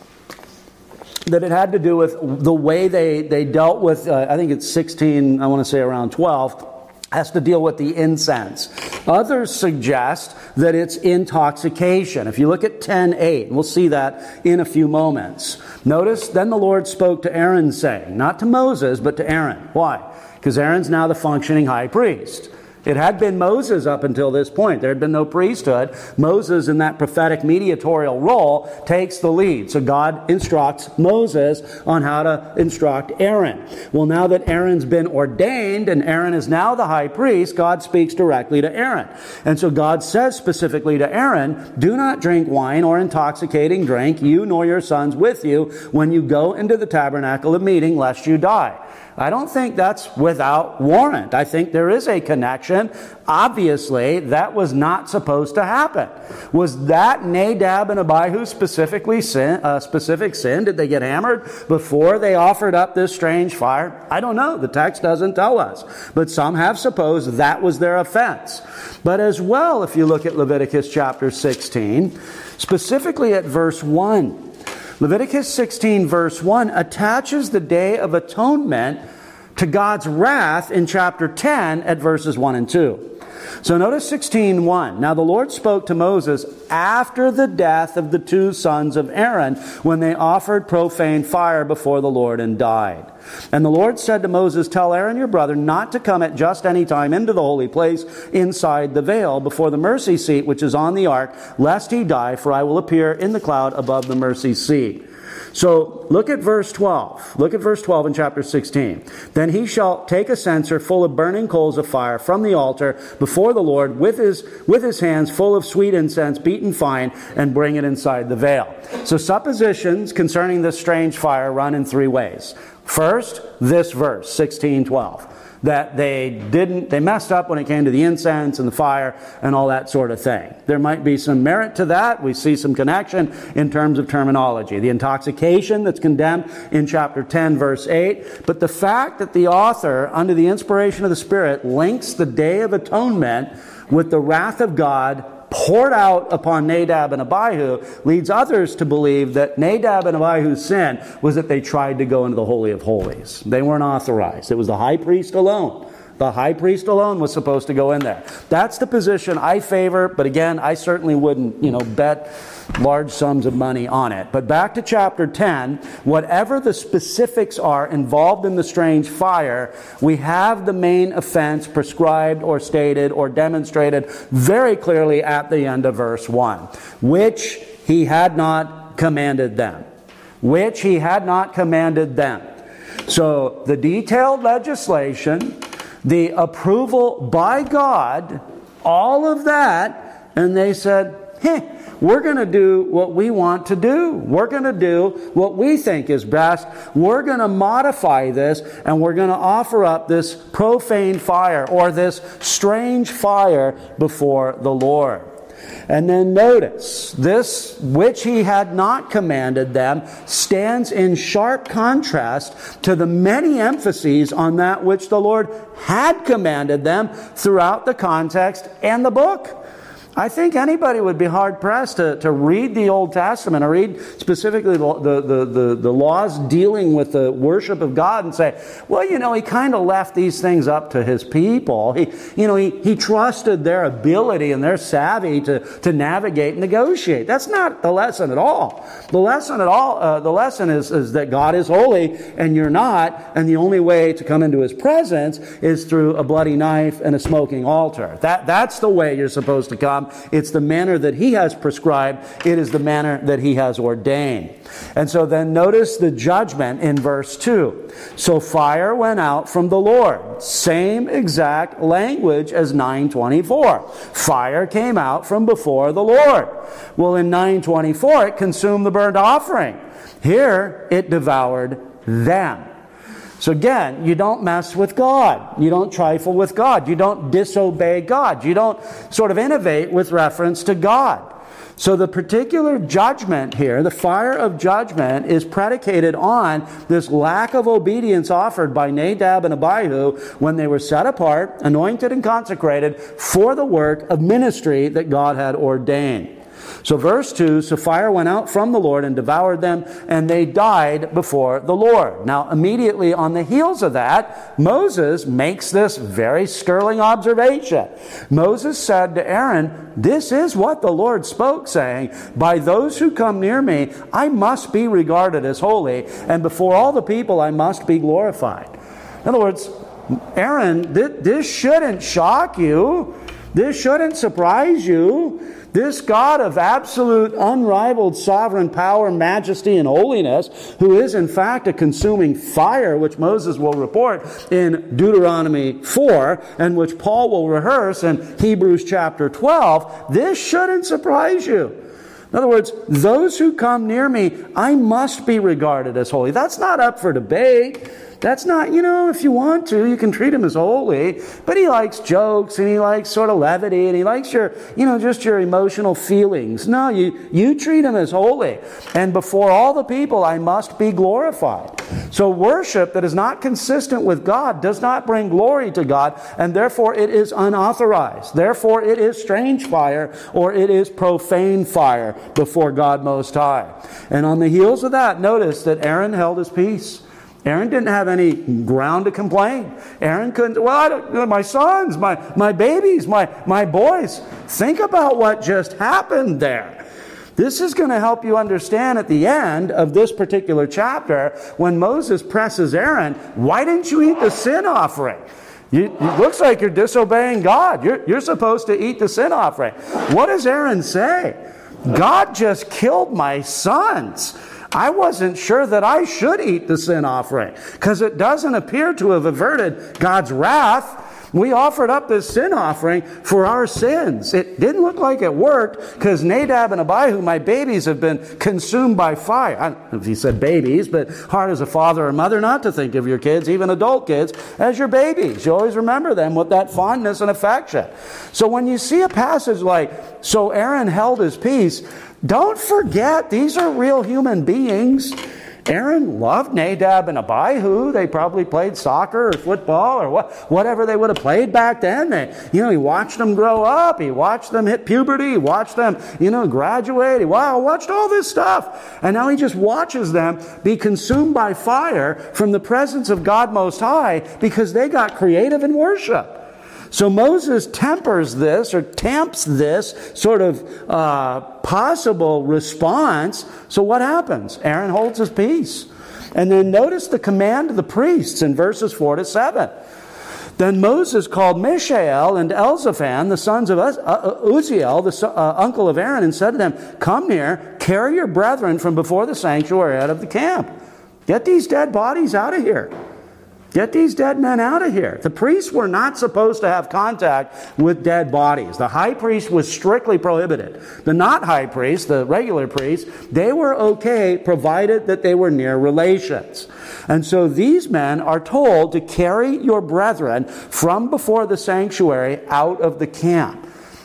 that it had to do with the way they, they dealt with, uh, I think it's sixteen, I want to say around twelve, has to deal with the incense. Others suggest that it's intoxication. If you look at ten eight, we'll see that in a few moments. Notice, then the Lord spoke to Aaron saying, not to Moses, but to Aaron. Why? Because Aaron's now the functioning high priest. It had been Moses up until this point. There had been no priesthood. Moses, in that prophetic mediatorial role, takes the lead. So God instructs Moses on how to instruct Aaron. Well, now that Aaron's been ordained and Aaron is now the high priest, God speaks directly to Aaron. And so God says specifically to Aaron, do not drink wine or intoxicating drink, you nor your sons with you, when you go into the tabernacle of meeting, lest you die. I don't think that's without warrant. I think there is a connection. Obviously, that was not supposed to happen. Was that Nadab and Abihu specifically sin, uh, specific sin? Did they get hammered before they offered up this strange fire? I don't know. The text doesn't tell us. But some have supposed that was their offense. But as well, if you look at Leviticus chapter sixteen, specifically at verse one, Leviticus sixteen verse one attaches the Day of Atonement to God's wrath in chapter ten at verses one and two. So notice sixteen one. Now the Lord spoke to Moses after the death of the two sons of Aaron, when they offered profane fire before the Lord and died. And the Lord said to Moses, tell Aaron your brother not to come at just any time into the holy place inside the veil before the mercy seat which is on the ark, lest he die, for I will appear in the cloud above the mercy seat. So look at verse twelve. Look at verse twelve in chapter sixteen. Then he shall take a censer full of burning coals of fire from the altar before the Lord with his, with his hands full of sweet incense beaten fine, and bring it inside the veil. So suppositions concerning this strange fire run in three ways. First, this verse, sixteen twelve. That they didn't, they messed up when it came to the incense and the fire and all that sort of thing. There might be some merit to that. We see some connection in terms of terminology. The intoxication that's condemned in chapter ten, verse eight. But the fact that the author, under the inspiration of the Spirit, links the Day of Atonement with the wrath of God poured out upon Nadab and Abihu leads others to believe that Nadab and Abihu's sin was that they tried to go into the Holy of Holies. They weren't authorized. It was the high priest alone. The high priest alone was supposed to go in there. That's the position I favor, but again, I certainly wouldn't, you know, bet large sums of money on it. But back to chapter ten, whatever the specifics are involved in the strange fire, we have the main offense prescribed or stated or demonstrated very clearly at the end of verse one, which he had not commanded them. Which he had not commanded them. So the detailed legislation, the approval by God, all of that, and they said, hey, we're going to do what we want to do. We're going to do what we think is best. We're going to modify this, and we're going to offer up this profane fire or this strange fire before the Lord. And then notice, this which he had not commanded them stands in sharp contrast to the many emphases on that which the Lord had commanded them throughout the context and the book. I think anybody would be hard-pressed to, to read the Old Testament or read specifically the, the, the, the laws dealing with the worship of God and say, well, you know, he kind of left these things up to his people. He, you know, he, he trusted their ability and their savvy to, to navigate and negotiate. That's not the lesson at all. The lesson at all, uh, the lesson is, is that God is holy and you're not, and the only way to come into his presence is through a bloody knife and a smoking altar. That, that's the way you're supposed to come. It's the manner that he has prescribed. It is the manner that he has ordained. And so then notice the judgment in verse two. So fire went out from the Lord. Same exact language as nine twenty-four. Fire came out from before the Lord. Well, in nine twenty-four, it consumed the burnt offering. Here, it devoured them. So again, you don't mess with God. You don't trifle with God. You don't disobey God. You don't sort of innovate with reference to God. So the particular judgment here, the fire of judgment, is predicated on this lack of obedience offered by Nadab and Abihu when they were set apart, anointed and consecrated for the work of ministry that God had ordained. So verse two, so fire went out from the Lord and devoured them, and they died before the Lord. Now, immediately on the heels of that, Moses makes this very sterling observation. Moses said to Aaron, this is what the Lord spoke, saying, by those who come near me, I must be regarded as holy, and before all the people I must be glorified. In other words, Aaron, this shouldn't shock you. This shouldn't surprise you. This God of absolute, unrivaled sovereign power, majesty, and holiness, who is in fact a consuming fire, which Moses will report in Deuteronomy four, and which Paul will rehearse in Hebrews chapter twelve, this shouldn't surprise you. In other words, those who come near me, I must be regarded as holy. That's not up for debate. That's not, you know, if you want to, you can treat him as holy. But he likes jokes and he likes sort of levity and he likes your, you know, just your emotional feelings. No, you, you treat him as holy. And before all the people, I must be glorified. So worship that is not consistent with God does not bring glory to God, and therefore it is unauthorized. Therefore it is strange fire, or it is profane fire before God Most High. And on the heels of that, notice that Aaron held his peace. Aaron didn't have any ground to complain. Aaron couldn't, well, I don't, my sons, my, my babies, my, my boys. Think about what just happened there. This is going to help you understand at the end of this particular chapter when Moses presses Aaron, why didn't you eat the sin offering? You, it looks like you're disobeying God. You're, you're supposed to eat the sin offering. What does Aaron say? God just killed my sons. I wasn't sure that I should eat the sin offering because it doesn't appear to have averted God's wrath. We offered up this sin offering for our sins. It didn't look like it worked because Nadab and Abihu, my babies, have been consumed by fire. I don't know if he said babies, but hard as a father or mother not to think of your kids, even adult kids, as your babies. You always remember them with that fondness and affection. So when you see a passage like, so Aaron held his peace, don't forget, these are real human beings. Aaron loved Nadab and Abihu. They probably played soccer or football or what, whatever they would have played back then. They, you know, he watched them grow up. He watched them hit puberty. He watched them, you know, graduate. He wow, watched all this stuff. And now he just watches them be consumed by fire from the presence of God Most High because they got creative in worship. So Moses tempers this or tamps this sort of uh, possible response. So what happens? Aaron holds his peace. And then notice the command of the priests in verses four to seven. Then Moses called Mishael and Elzaphan, the sons of Uzziel, the uh, uncle of Aaron, and said to them, come near, carry your brethren from before the sanctuary out of the camp. Get these dead bodies out of here. Get these dead men out of here. The priests were not supposed to have contact with dead bodies. The high priest was strictly prohibited. The not high priest, the regular priests, they were okay provided that they were near relations. And so these men are told to carry your brethren from before the sanctuary out of the camp.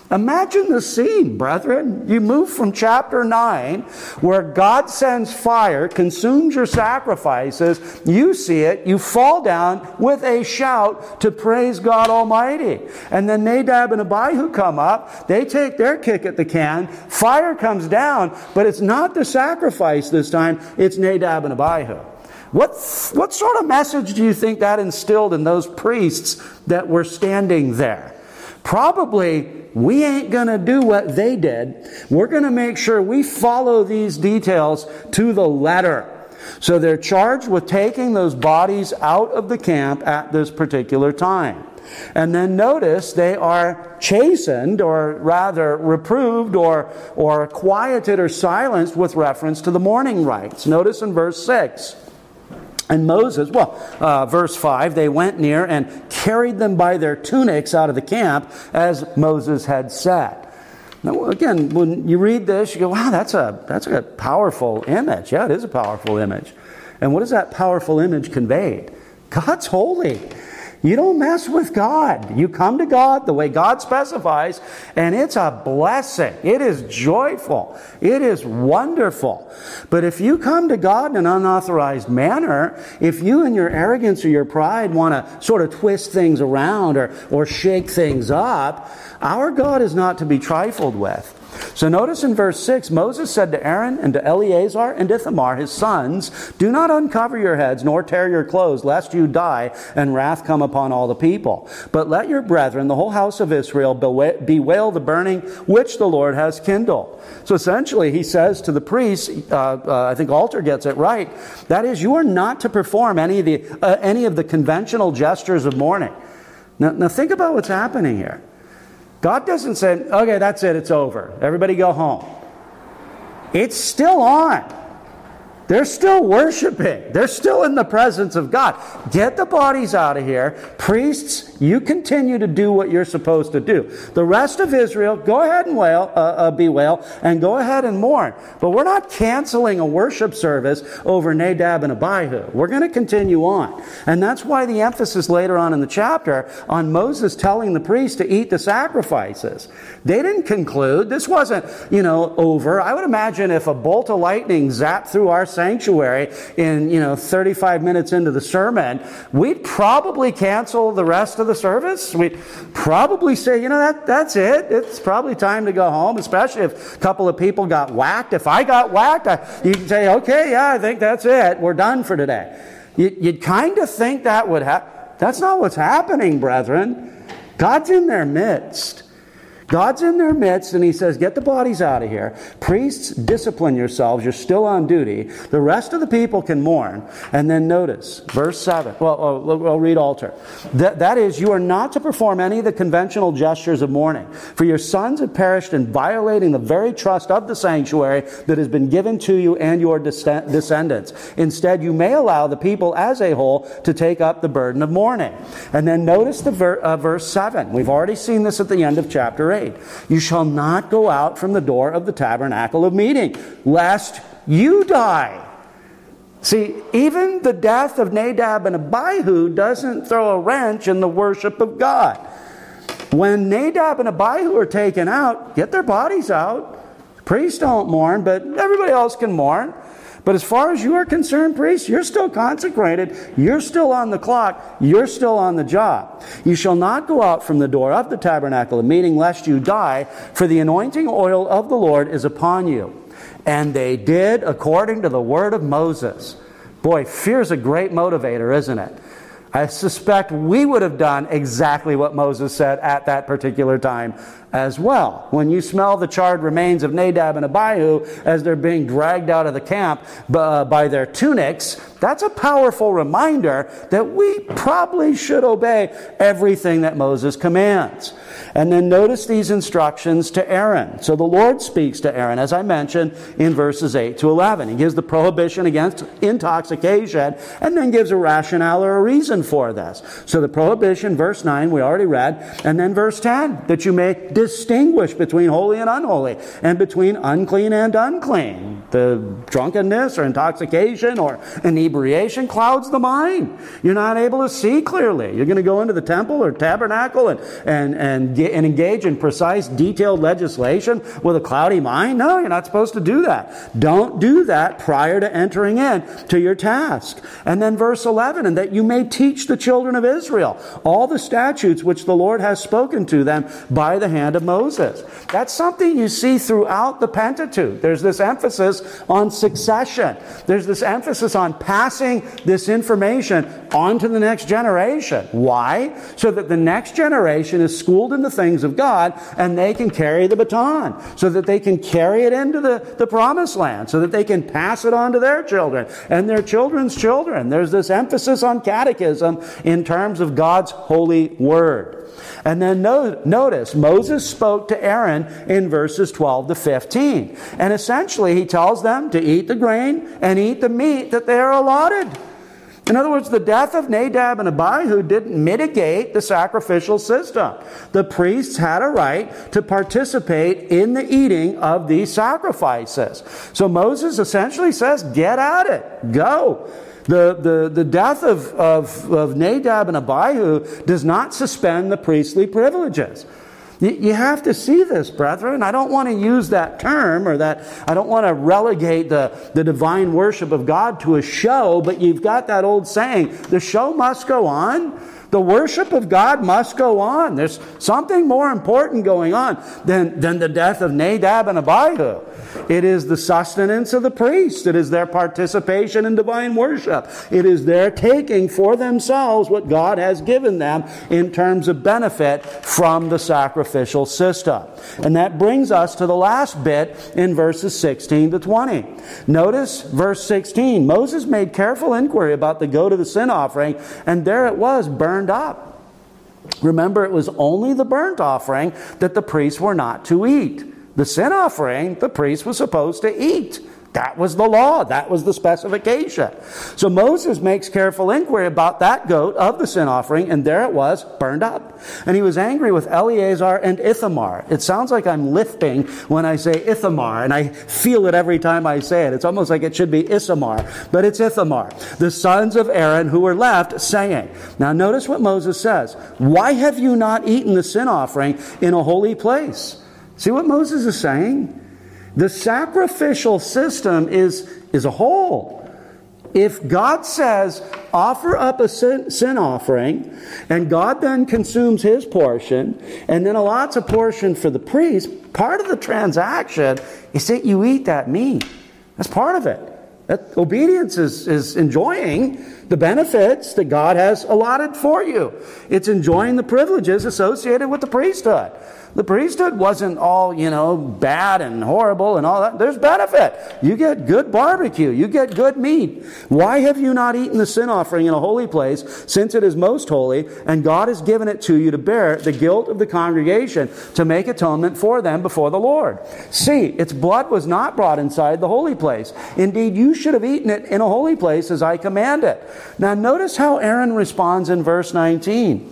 Imagine the scene, brethren. You move from chapter nine, where God sends fire, consumes your sacrifices. You see it. You fall down with a shout to praise God Almighty. And then Nadab and Abihu come up. They take their kick at the can. Fire comes down, but it's not the sacrifice this time. It's Nadab and Abihu. What, what sort of message do you think that instilled in those priests that were standing there? Probably, we ain't going to do what they did. We're going to make sure we follow these details to the letter. So they're charged with taking those bodies out of the camp at this particular time. And then notice they are chastened, or rather reproved, or, or quieted or silenced with reference to the mourning rites. Notice in verse six. And Moses, well, uh, verse five, they went near and carried them by their tunics out of the camp, as Moses had said. Now, again, when you read this, you go, wow, that's a, that's a powerful image. Yeah, it is a powerful image. And what is that powerful image conveyed? God's holy. You don't mess with God. You come to God the way God specifies, and it's a blessing. It is joyful. It is wonderful. But if you come to God in an unauthorized manner, if you in your arrogance or your pride want to sort of twist things around or, or shake things up, our God is not to be trifled with. So notice in verse six, Moses said to Aaron and to Eleazar and Ithamar, his sons, "Do not uncover your heads, nor tear your clothes, lest you die, and wrath come upon all the people. But let your brethren, the whole house of Israel, bewail the burning which the Lord has kindled." So essentially, he says to the priests, uh, uh, I think Alter gets it right, that is, you are not to perform any of the, uh, any of the conventional gestures of mourning. Now, now think about what's happening here. God doesn't say, okay, that's it, it's over. Everybody go home. It's still on. They're still worshiping. They're still in the presence of God. Get the bodies out of here. Priests, you continue to do what you're supposed to do. The rest of Israel, go ahead and wail, uh, uh, bewail, and go ahead and mourn. But we're not canceling a worship service over Nadab and Abihu. We're going to continue on. And that's why the emphasis later on in the chapter on Moses telling the priests to eat the sacrifices. They didn't conclude. This wasn't, you know, over. I would imagine if a bolt of lightning zapped through our sanctuary in, you know, thirty-five minutes into the sermon, we'd probably cancel the rest of the service. We'd probably say, you know, that that's it. It's probably time to go home, especially if a couple of people got whacked. If I got whacked, I, you can say, okay, yeah, I think that's it. We're done for today. You, you'd kind of think that would happen. That's not what's happening, brethren. God's in their midst. God's in their midst, and he says, get the bodies out of here. Priests, discipline yourselves. You're still on duty. The rest of the people can mourn. And then notice, verse seven. Well, I'll, I'll read Alter. That, that is, you are not to perform any of the conventional gestures of mourning. For your sons have perished in violating the very trust of the sanctuary that has been given to you and your descendants. Instead, you may allow the people as a whole to take up the burden of mourning. And then notice the ver, uh, verse seven. We've already seen this at the end of chapter eight. You shall not go out from the door of the tabernacle of meeting, lest you die. See, even the death of Nadab and Abihu doesn't throw a wrench in the worship of God. When Nadab and Abihu are taken out, get their bodies out. Priests don't mourn, but everybody else can mourn. But as far as you are concerned, priests, you're still consecrated. You're still on the clock. You're still on the job. You shall not go out from the door of the tabernacle of meeting, lest you die, for the anointing oil of the Lord is upon you. And they did according to the word of Moses. Boy, fear's a great motivator, isn't it? I suspect we would have done exactly what Moses said at that particular time as well. When you smell the charred remains of Nadab and Abihu as they're being dragged out of the camp by their tunics, that's a powerful reminder that we probably should obey everything that Moses commands. And then notice these instructions to Aaron. So the Lord speaks to Aaron, as I mentioned, in verses eight to eleven. He gives the prohibition against intoxication and then gives a rationale or a reason for this. So the prohibition, verse nine, we already read, and then verse ten, that you may distinguish between holy and unholy, and between unclean and unclean. The drunkenness or intoxication or inebriation clouds the mind. You're not able to see clearly. You're going to go into the temple or tabernacle and, and, and and, get, and engage in precise, detailed legislation with a cloudy mind? No, you're not supposed to do that. Don't do that prior to entering in to your task. And then verse eleven, and that you may teach the children of Israel all the statutes which the Lord has spoken to them by the hand of Moses. That's something you see throughout the Pentateuch. There's this emphasis on succession. There's this emphasis on passing this information on to the next generation. Why? So that the next generation is schooled in the things of God and they can carry the baton, so that they can carry it into the, the promised land, so that they can pass it on to their children and their children's children. There's this emphasis on catechism in terms of God's holy word. And then no, notice, Moses spoke to Aaron in verses twelve to fifteen. And essentially he tells them to eat the grain and eat the meat that they are allotted. In other words, the death of Nadab and Abihu didn't mitigate the sacrificial system. The priests had a right to participate in the eating of these sacrifices. So Moses essentially says, get at it. Go. The, the, the death of, of, of Nadab and Abihu does not suspend the priestly privileges. You, you have to see this, brethren. I don't want to use that term, or that I don't want to relegate the, the divine worship of God to a show, but you've got that old saying, the show must go on. The worship of God must go on. There's something more important going on than, than the death of Nadab and Abihu. It is the sustenance of the priests. It is their participation in divine worship. It is their taking for themselves what God has given them in terms of benefit from the sacrificial system. And that brings us to the last bit in verses sixteen to twenty. Notice verse sixteen. Moses made careful inquiry about the goat of the sin offering, and there it was, burned up. Remember, it was only the burnt offering that the priests were not to eat. The sin offering, the priest was supposed to eat. That was the law. That was the specification. So Moses makes careful inquiry about that goat of the sin offering, and there it was, burned up. And he was angry with Eleazar and Ithamar. It sounds like I'm lisping when I say Ithamar, and I feel it every time I say it. It's almost like it should be Isamar, but it's Ithamar, the sons of Aaron, who were left, saying. Now notice what Moses says. Why have you not eaten the sin offering in a holy place? See what Moses is saying? The sacrificial system is, is a whole. If God says, offer up a sin, sin offering, and God then consumes his portion, and then allots a portion for the priest, part of the transaction is that you eat that meat. That's part of it. That obedience is, is enjoying the benefits that God has allotted for you. It's enjoying the privileges associated with the priesthood. The priesthood wasn't all, you know, bad and horrible and all that. There's benefit. You get good barbecue. You get good meat. Why have you not eaten the sin offering in a holy place, since it is most holy, and God has given it to you to bear the guilt of the congregation, to make atonement for them before the Lord? See, its blood was not brought inside the holy place. Indeed, you should have eaten it in a holy place as I commanded. Now notice how Aaron responds in verse nineteen.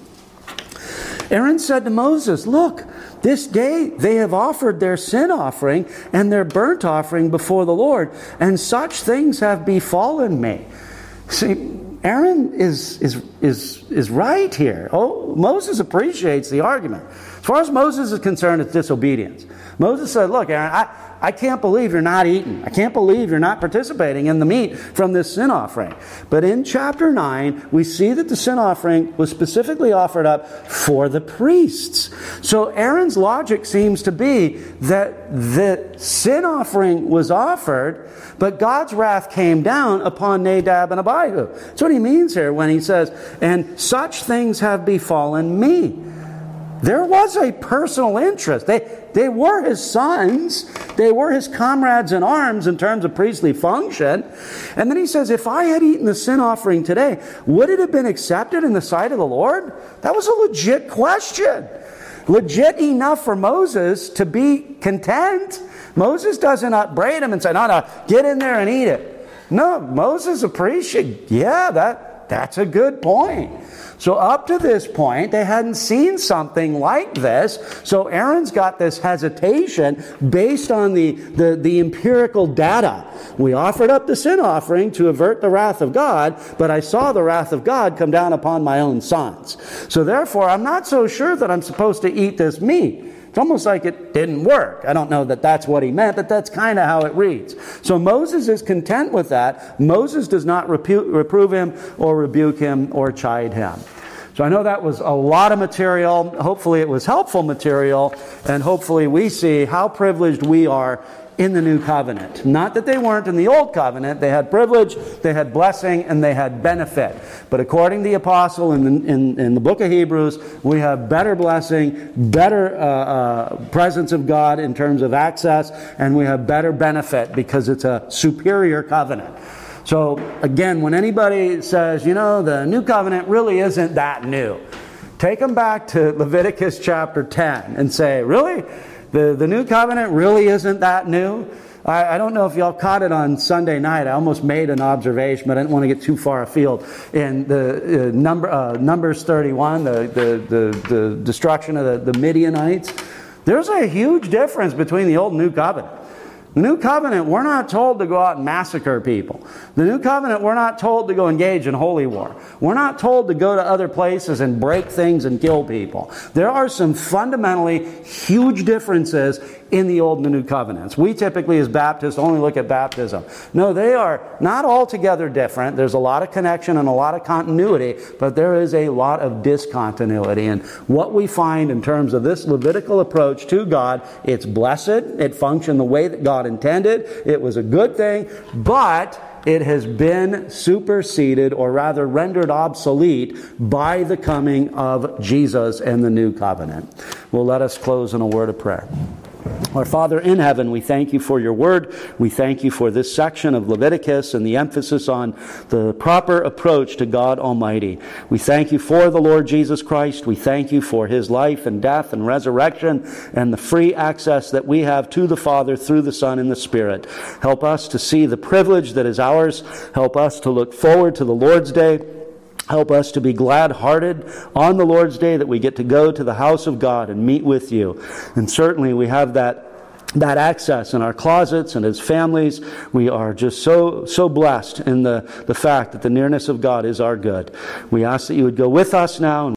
Aaron said to Moses, look, this day they have offered their sin offering and their burnt offering before the Lord, and such things have befallen me. See, Aaron is, is, is, is right here. Oh, Moses appreciates the argument. As far as Moses is concerned, it's disobedience. Moses said, look, Aaron, I, I can't believe you're not eating. I can't believe you're not participating in the meat from this sin offering. But in chapter nine, we see that the sin offering was specifically offered up for the priests. So Aaron's logic seems to be that the sin offering was offered, but God's wrath came down upon Nadab and Abihu. That's what he means here when he says, and such things have befallen me. There was a personal interest. They, they were his sons. They were his comrades in arms in terms of priestly function. And then he says, if I had eaten the sin offering today, would it have been accepted in the sight of the Lord? That was a legit question. Legit enough for Moses to be content. Moses doesn't upbraid him and say, no, no, get in there and eat it. No, Moses appreciates, yeah, that, that's a good point. So up to this point, they hadn't seen something like this. So Aaron's got this hesitation based on the, the, the empirical data. We offered up the sin offering to avert the wrath of God, but I saw the wrath of God come down upon my own sons. So therefore, I'm not so sure that I'm supposed to eat this meat. It's almost like it didn't work. I don't know that that's what he meant, but that's kind of how it reads. So Moses is content with that. Moses does not repu- reprove him or rebuke him or chide him. So I know that was a lot of material. Hopefully it was helpful material, and hopefully we see how privileged we are in the new covenant. Not that they weren't in the old covenant. They had privilege, they had blessing, and they had benefit. But according to the apostle in the, in, in the book of Hebrews, we have better blessing, better uh, uh, presence of God in terms of access, and we have better benefit because it's a superior covenant. So again, when anybody says, you know, the new covenant really isn't that new, take them back to Leviticus chapter ten and say, really? The, the new covenant really isn't that new? I, I don't know if y'all caught it on Sunday night. I almost made an observation, but I didn't want to get too far afield. In the uh, number uh, Numbers thirty-one, the, the, the, the destruction of the, the Midianites, there's a huge difference between the old and new covenant. The new covenant, we're not told to go out and massacre people. The new covenant, we're not told to go engage in holy war. We're not told to go to other places and break things and kill people. There are some fundamentally huge differences in the Old and the New Covenants. We typically as Baptists only look at baptism. No, they are not altogether different. There's a lot of connection and a lot of continuity, but there is a lot of discontinuity. And what we find in terms of this Levitical approach to God, it's blessed. It functioned the way that God intended. It was a good thing, but it has been superseded, or rather rendered obsolete, by the coming of Jesus and the new covenant. Well, let us close in a word of prayer. Our Father in heaven, we thank you for your word. We thank you for this section of Leviticus and the emphasis on the proper approach to God Almighty. We thank you for the Lord Jesus Christ. We thank you for his life and death and resurrection and the free access that we have to the Father through the Son and the Spirit. Help us to see the privilege that is ours. Help us to look forward to the Lord's Day. Help us to be glad-hearted on the Lord's Day that we get to go to the house of God and meet with you. And certainly we have that that access in our closets and as families. We are just so so blessed in the, the fact that the nearness of God is our good. We ask that you would go with us now.